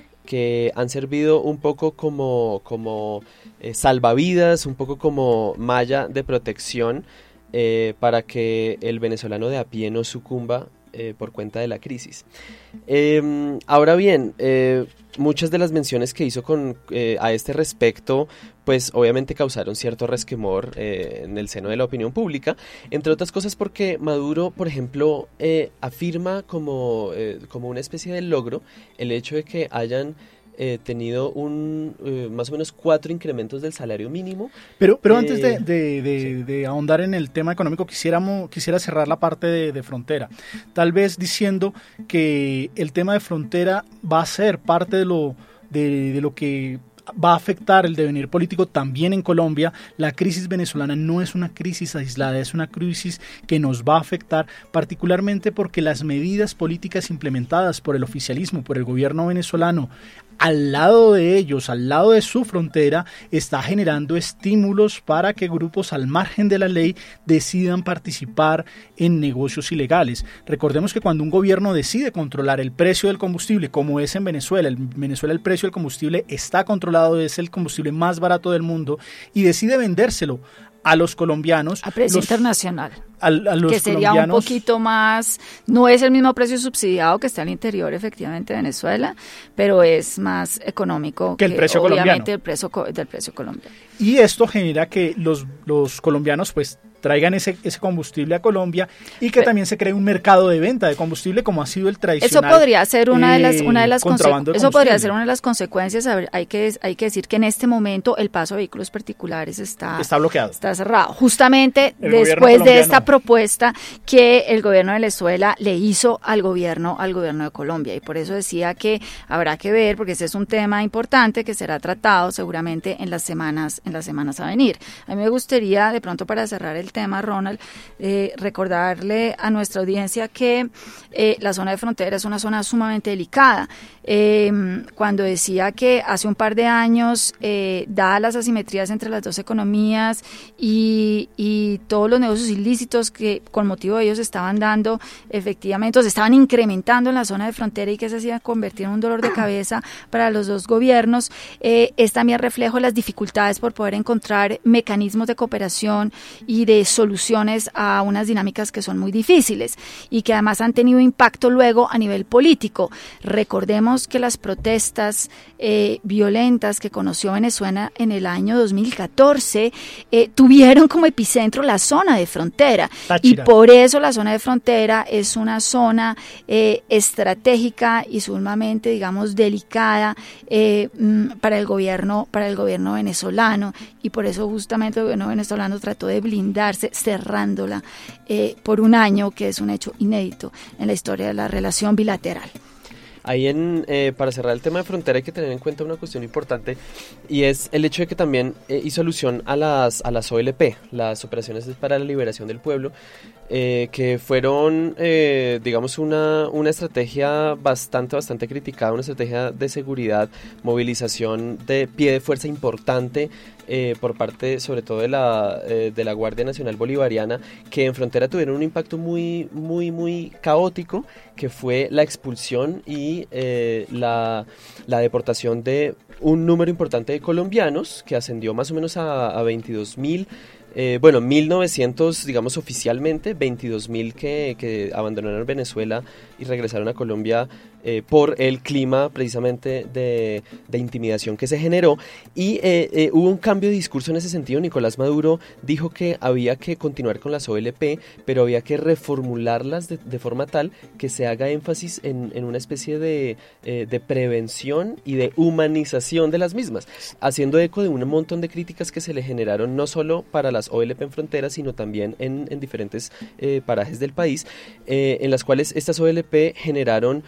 que han servido un poco como, como eh, salvavidas, un poco como malla de protección eh, para que el venezolano de a pie no sucumba Eh, por cuenta de la crisis. Eh, ahora bien, eh, muchas de las menciones que hizo con, eh, a este respecto, pues obviamente causaron cierto resquemor eh, en el seno de la opinión pública, entre otras cosas porque Maduro, por ejemplo, eh, afirma como, eh, como una especie de logro el hecho de que hayan Eh, tenido un eh, más o menos cuatro incrementos del salario mínimo. Pero, pero eh, antes de, de, de, sí. de ahondar en el tema económico, quisiéramos, quisiera cerrar la parte de, de frontera. Tal vez diciendo que el tema de frontera va a ser parte de lo, de, de lo que va a afectar el devenir político también en Colombia. La crisis venezolana no es una crisis aislada, es una crisis que nos va a afectar particularmente porque las medidas políticas implementadas por el oficialismo, por el gobierno venezolano, al lado de ellos, al lado de su frontera, está generando estímulos para que grupos al margen de la ley decidan participar en negocios ilegales. Recordemos que cuando un gobierno decide controlar el precio del combustible, como es en Venezuela, en Venezuela el precio del combustible está controlado, es el combustible más barato del mundo, y decide vendérselo a los colombianos. A precio los, internacional. A, a los que sería un poquito más, no es el mismo precio subsidiado que está al interior efectivamente de Venezuela, pero es más económico que, que el precio obviamente colombiano. el precio del precio colombiano. Y esto genera que los, los colombianos pues traigan ese, ese combustible a Colombia y que Pero, también se cree un mercado de venta de combustible como ha sido el tradicional. Eso podría ser una de las una de las contrabando de eso podría ser una de las consecuencias. Hay que hay que decir que en este momento el paso de vehículos particulares está está bloqueado. Está cerrado. Justamente el después de esta propuesta que el gobierno de Venezuela le hizo al gobierno al gobierno de Colombia, y por eso decía que habrá que ver, porque ese es un tema importante que será tratado seguramente en las semanas en las semanas a venir. A mí me gustaría de pronto, para cerrar el tema, Ronald, eh, recordarle a nuestra audiencia que eh, la zona de frontera es una zona sumamente delicada. Eh, cuando decía que hace un par de años, eh, dadas las asimetrías entre las dos economías y, y todos los negocios ilícitos que con motivo de ellos estaban dando, efectivamente, se estaban incrementando en la zona de frontera y que se hacía convertir en un dolor de cabeza para los dos gobiernos, eh, es también reflejo de las dificultades por poder encontrar mecanismos de cooperación y de soluciones a unas dinámicas que son muy difíciles y que además han tenido impacto luego a nivel político. Recordemos que las protestas eh, violentas que conoció Venezuela en el año dos mil catorce eh, tuvieron como epicentro la zona de frontera. Táchira. Y por eso la zona de frontera es una zona eh, estratégica y sumamente, digamos, delicada eh, para el gobierno, para el gobierno venezolano, y por eso justamente el gobierno venezolano trató de blindarse cerrándola eh, por un año, que es un hecho inédito en la historia de la relación bilateral. Ahí en, eh, para cerrar el tema de frontera hay que tener en cuenta una cuestión importante, y es el hecho de que también eh, hizo alusión a las, a las O L P, las Operaciones para la Liberación del Pueblo, eh, que fueron, eh, digamos, una, una estrategia bastante, bastante criticada, una estrategia de seguridad, movilización de pie de fuerza importante, Eh, por parte sobre todo de la, eh, de la Guardia Nacional Bolivariana, que en frontera tuvieron un impacto muy, muy, muy caótico, que fue la expulsión y eh, la, la deportación de un número importante de colombianos, que ascendió más o menos a, a veintidós mil. Eh, bueno, mil novecientos, digamos oficialmente, veintidós mil que, que abandonaron Venezuela y regresaron a Colombia eh, por el clima precisamente de, de intimidación que se generó. Y eh, eh, hubo un cambio de discurso en ese sentido. Nicolás Maduro dijo que había que continuar con las O L P, pero había que reformularlas de, de forma tal que se haga énfasis en, en una especie de, eh, de prevención y de humanización de las mismas, haciendo eco de un montón de críticas que se le generaron no solo para las O L P en fronteras, sino también en, en diferentes eh, parajes del país, eh, en las cuales estas O L P generaron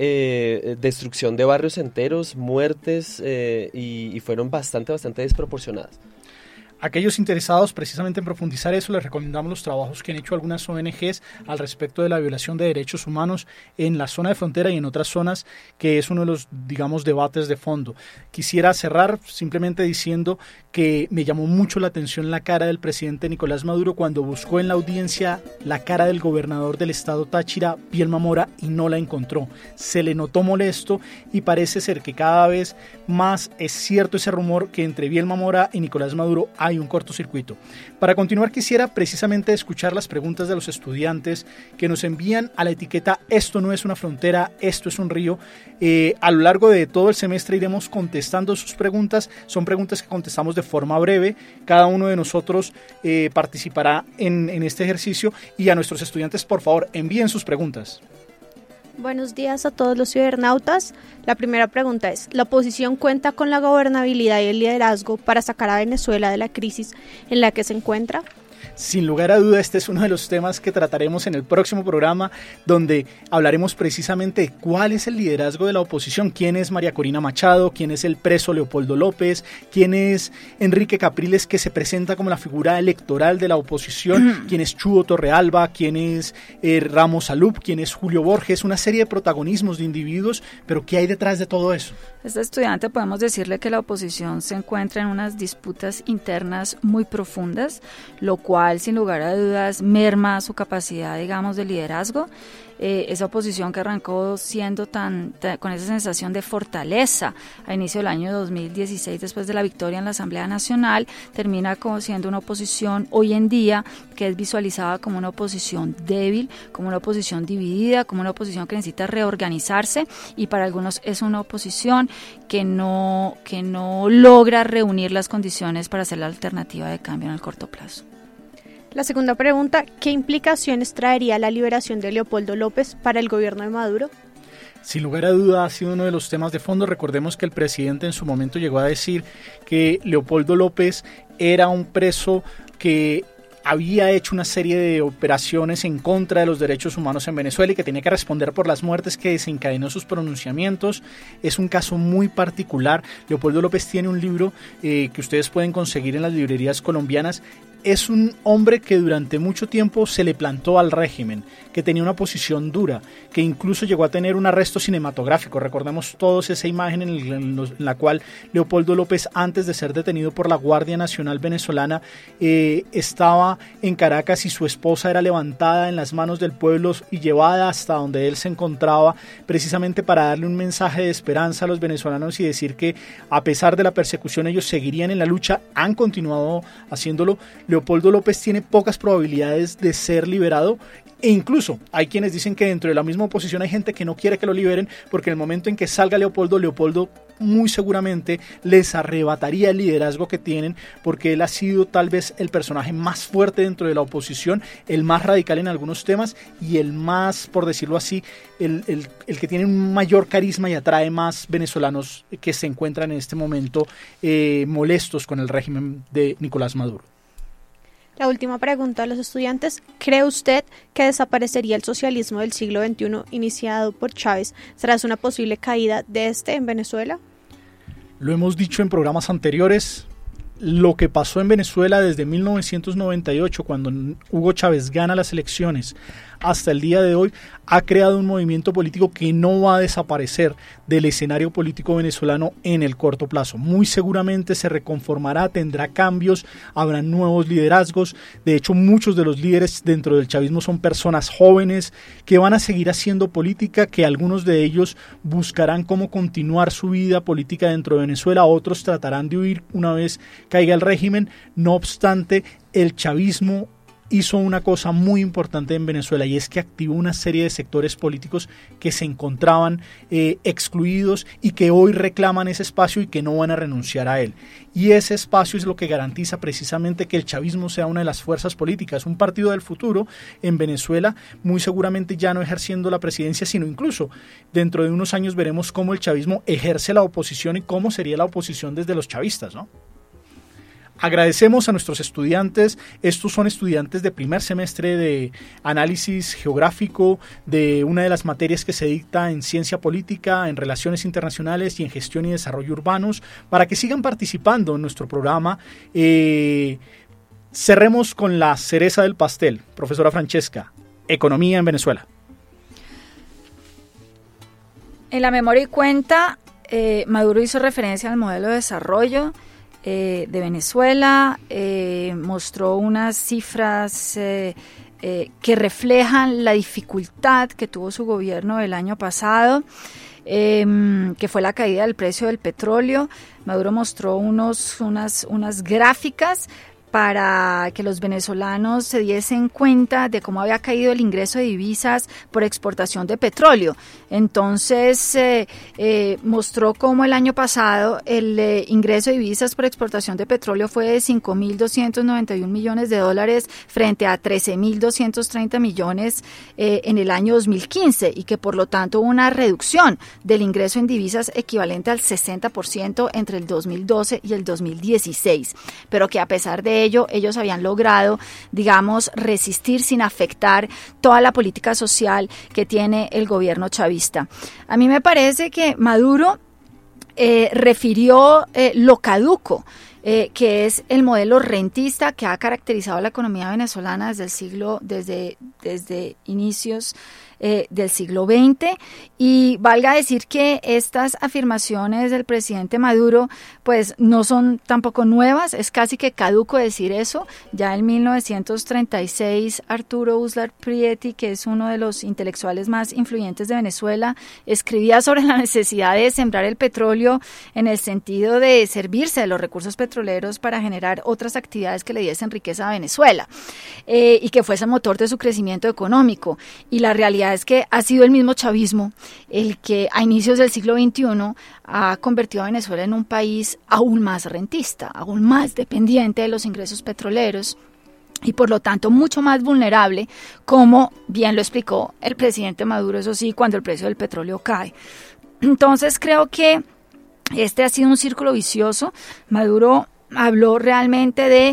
eh, destrucción de barrios enteros, muertes eh, y, y fueron bastante, bastante desproporcionadas. Aquellos interesados precisamente en profundizar eso, les recomendamos los trabajos que han hecho algunas O N Ges al respecto de la violación de derechos humanos en la zona de frontera y en otras zonas, que es uno de los, digamos, debates de fondo. Quisiera cerrar simplemente diciendo que me llamó mucho la atención la cara del presidente Nicolás Maduro cuando buscó en la audiencia la cara del gobernador del estado Táchira, Bielma Mora, y no la encontró. Se le notó molesto y parece ser que cada vez más es cierto ese rumor que entre Bielma Mora y Nicolás Maduro hay un cortocircuito. Para continuar, quisiera precisamente escuchar las preguntas de los estudiantes que nos envían a la etiqueta Esto no es una frontera, esto es un río. Eh, a lo largo de todo el semestre iremos contestando sus preguntas. Son preguntas que contestamos de forma breve. Cada uno de nosotros eh, participará en, en este ejercicio, y a nuestros estudiantes, por favor, envíen sus preguntas. Buenos días a todos los cibernautas. La primera pregunta es, ¿la oposición cuenta con la gobernabilidad y el liderazgo para sacar a Venezuela de la crisis en la que se encuentra? Sin lugar a duda, este es uno de los temas que trataremos en el próximo programa, donde hablaremos precisamente de cuál es el liderazgo de la oposición, quién es María Corina Machado, quién es el preso Leopoldo López, quién es Enrique Capriles, que se presenta como la figura electoral de la oposición, quién es Chugo Torrealba, quién es eh, Ramos Alup, quién es Julio Borges, una serie de protagonismos de individuos, pero ¿qué hay detrás de todo eso? Este estudiante podemos decirle que la oposición se encuentra en unas disputas internas muy profundas, lo cual sin lugar a dudas merma su capacidad, digamos, de liderazgo. Eh, esa oposición que arrancó siendo tan, tan con esa sensación de fortaleza a inicio del año dos mil dieciséis, después de la victoria en la Asamblea Nacional, termina como siendo una oposición hoy en día que es visualizada como una oposición débil, como una oposición dividida, como una oposición que necesita reorganizarse, y para algunos es una oposición que no, que no logra reunir las condiciones para hacer la alternativa de cambio en el corto plazo. La segunda pregunta, ¿qué implicaciones traería la liberación de Leopoldo López para el gobierno de Maduro? Sin lugar a duda ha sido uno de los temas de fondo. Recordemos que el presidente en su momento llegó a decir que Leopoldo López era un preso que había hecho una serie de operaciones en contra de los derechos humanos en Venezuela y que tenía que responder por las muertes que desencadenó sus pronunciamientos. Es un caso muy particular. Leopoldo López tiene un libro eh, que ustedes pueden conseguir en las librerías colombianas. Es un hombre que durante mucho tiempo se le plantó al régimen, que tenía una posición dura, que incluso llegó a tener un arresto cinematográfico. Recordemos todos esa imagen en, el, en, los, en la cual Leopoldo López, antes de ser detenido por la Guardia Nacional Venezolana, eh, estaba en Caracas y su esposa era levantada en las manos del pueblo y llevada hasta donde él se encontraba, precisamente para darle un mensaje de esperanza a los venezolanos y decir que a pesar de la persecución ellos seguirían en la lucha. Han continuado haciéndolo. Leopoldo López tiene pocas probabilidades de ser liberado, e incluso hay quienes dicen que dentro de la misma oposición hay gente que no quiere que lo liberen, porque en el momento en que salga Leopoldo, Leopoldo muy seguramente les arrebataría el liderazgo que tienen, porque él ha sido tal vez el personaje más fuerte dentro de la oposición, el más radical en algunos temas y el más, por decirlo así, el, el, el que tiene un mayor carisma y atrae más venezolanos que se encuentran en este momento eh, molestos con el régimen de Nicolás Maduro. La última pregunta a los estudiantes, ¿cree usted que desaparecería el socialismo del siglo veintiuno iniciado por Chávez tras una posible caída de este en Venezuela? Lo hemos dicho en programas anteriores, lo que pasó en Venezuela desde mil novecientos noventa y ocho, cuando Hugo Chávez gana las elecciones, hasta el día de hoy, ha creado un movimiento político que no va a desaparecer del escenario político venezolano en el corto plazo. Muy seguramente se reconformará, tendrá cambios, habrá nuevos liderazgos. De hecho, muchos de los líderes dentro del chavismo son personas jóvenes que van a seguir haciendo política, que algunos de ellos buscarán cómo continuar su vida política dentro de Venezuela, otros tratarán de huir una vez caiga el régimen. No obstante, el chavismo hizo una cosa muy importante en Venezuela, y es que activó una serie de sectores políticos que se encontraban eh, excluidos y que hoy reclaman ese espacio y que no van a renunciar a él. Y ese espacio es lo que garantiza precisamente que el chavismo sea una de las fuerzas políticas, un partido del futuro en Venezuela, muy seguramente ya no ejerciendo la presidencia, sino incluso dentro de unos años veremos cómo el chavismo ejerce la oposición y cómo sería la oposición desde los chavistas, ¿no? Agradecemos a nuestros estudiantes. Estos son estudiantes de primer semestre de análisis geográfico, de una de las materias que se dicta en ciencia política, en relaciones internacionales y en gestión y desarrollo urbanos, para que sigan participando en nuestro programa. Eh, cerremos con la cereza del pastel. Profesora Francesca, economía en Venezuela. En la memoria y cuenta, eh, Maduro hizo referencia al modelo de desarrollo Eh, de Venezuela, eh, mostró unas cifras eh, eh, que reflejan la dificultad que tuvo su gobierno el año pasado, eh, que fue la caída del precio del petróleo. Maduro mostró unos, unas, unas gráficas para que los venezolanos se diesen cuenta de cómo había caído el ingreso de divisas por exportación de petróleo. Entonces, eh, eh, mostró cómo el año pasado el eh, ingreso de divisas por exportación de petróleo fue de cinco mil doscientos noventa y un millones de dólares frente a trece mil doscientos treinta millones eh, en el año dos mil quince, y que por lo tanto hubo una reducción del ingreso en divisas equivalente al sesenta por ciento entre el dos mil doce y el dos mil dieciséis, pero que a pesar de ello, ellos habían logrado, digamos, resistir sin afectar toda la política social que tiene el gobierno chavista. A mí me parece que Maduro eh, refirió eh, lo caduco, eh, que es el modelo rentista que ha caracterizado la economía venezolana desde el siglo, desde, desde inicios Eh, del siglo veinte, y valga decir que estas afirmaciones del presidente Maduro pues no son tampoco nuevas, es casi que caduco decir eso. Ya en mil novecientos treinta y seis Arturo Uslar Prieto, que es uno de los intelectuales más influyentes de Venezuela, escribía sobre la necesidad de sembrar el petróleo en el sentido de servirse de los recursos petroleros para generar otras actividades que le diesen riqueza a Venezuela, eh, y que fuese motor de su crecimiento económico. Y la realidad es que ha sido el mismo chavismo el que a inicios del siglo veintiuno ha convertido a Venezuela en un país aún más rentista, aún más dependiente de los ingresos petroleros y por lo tanto mucho más vulnerable, como bien lo explicó el presidente Maduro, eso sí, cuando el precio del petróleo cae. Entonces creo que este ha sido un círculo vicioso. Maduro habló realmente de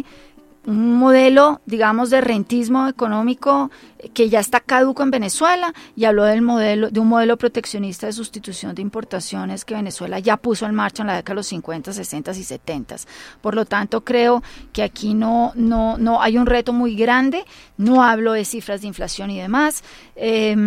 un modelo, digamos, de rentismo económico que ya está caduco en Venezuela, y habló del modelo, de un modelo proteccionista de sustitución de importaciones que Venezuela ya puso en marcha en la década de los cincuenta, sesenta y setenta. Por lo tanto, creo que aquí no, no, no hay un reto muy grande. No hablo de cifras de inflación y demás. Eh,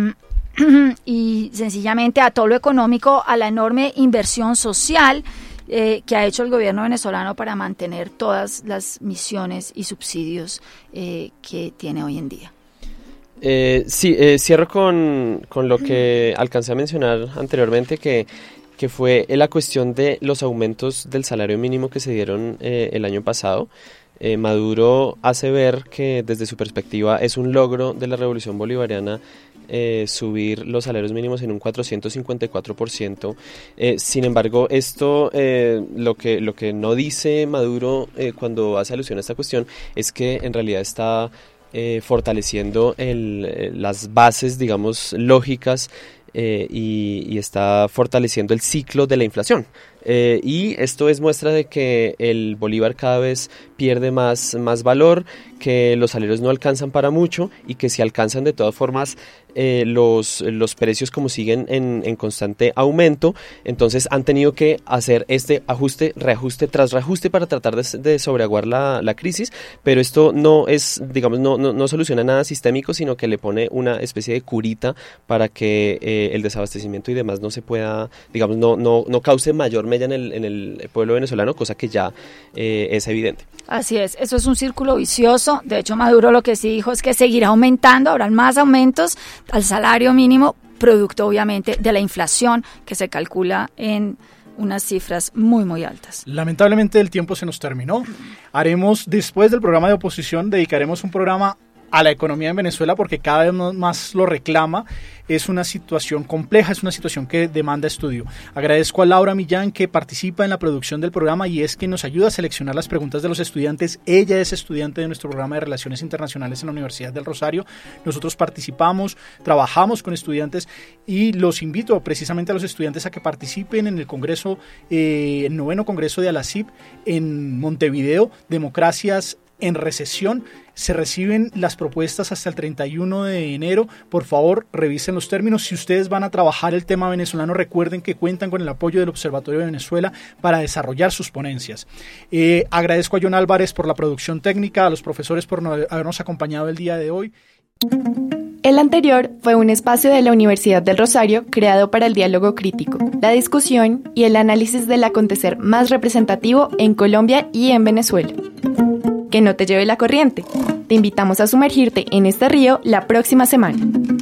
y sencillamente a todo lo económico, a la enorme inversión social Eh, que ha hecho el gobierno venezolano para mantener todas las misiones y subsidios eh, que tiene hoy en día. Eh, sí, eh, cierro con, con lo que alcancé a mencionar anteriormente, que, que fue la cuestión de los aumentos del salario mínimo que se dieron eh, el año pasado. Eh, Maduro hace ver que desde su perspectiva es un logro de la revolución bolivariana Eh, subir los salarios mínimos en un cuatrocientos cincuenta y cuatro por ciento. Eh, sin embargo, esto eh, lo que lo que no dice Maduro eh, cuando hace alusión a esta cuestión es que en realidad está eh, fortaleciendo el, eh, las bases, digamos, lógicas eh, y, y está fortaleciendo el ciclo de la inflación. Eh, y esto es muestra de que el bolívar cada vez pierde más, más valor, que los salarios no alcanzan para mucho y que si alcanzan de todas formas eh, los, los precios como siguen en, en constante aumento, entonces han tenido que hacer este ajuste, reajuste tras reajuste para tratar de, de sobreaguar la, la crisis, pero esto no es, digamos, no, no, no soluciona nada sistémico, sino que le pone una especie de curita para que eh, el desabastecimiento y demás no se pueda, digamos, no, no, no cause mayor mella en el, en el pueblo venezolano, cosa que ya eh, es evidente. Así es, eso es un círculo vicioso. De hecho, Maduro lo que sí dijo es que seguirá aumentando, habrán más aumentos al salario mínimo, producto obviamente de la inflación que se calcula en unas cifras muy muy altas. Lamentablemente el tiempo se nos terminó. Haremos, después del programa de oposición, dedicaremos un programa a la economía en Venezuela porque cada vez más lo reclama. Es una situación compleja, es una situación que demanda estudio. Agradezco a Laura Millán, que participa en la producción del programa y es quien nos ayuda a seleccionar las preguntas de los estudiantes. Ella es estudiante de nuestro programa de Relaciones Internacionales en la Universidad del Rosario. Nosotros participamos, trabajamos con estudiantes y los invito precisamente a los estudiantes a que participen en el Congreso, eh, el noveno Congreso de ALACIP en Montevideo, Democracias en Recesión. Se reciben las propuestas hasta el treinta y uno de enero. Por favor, revisen los términos. Si ustedes van a trabajar el tema venezolano, recuerden que cuentan con el apoyo del Observatorio de Venezuela para desarrollar sus ponencias. Eh, agradezco a John Álvarez por la producción técnica, a los profesores por no habernos acompañado el día de hoy. El anterior fue un espacio de la Universidad del Rosario creado para el diálogo crítico, la discusión y el análisis del acontecer más representativo en Colombia y en Venezuela. Que no te lleve la corriente. Te invitamos a sumergirte en este río la próxima semana.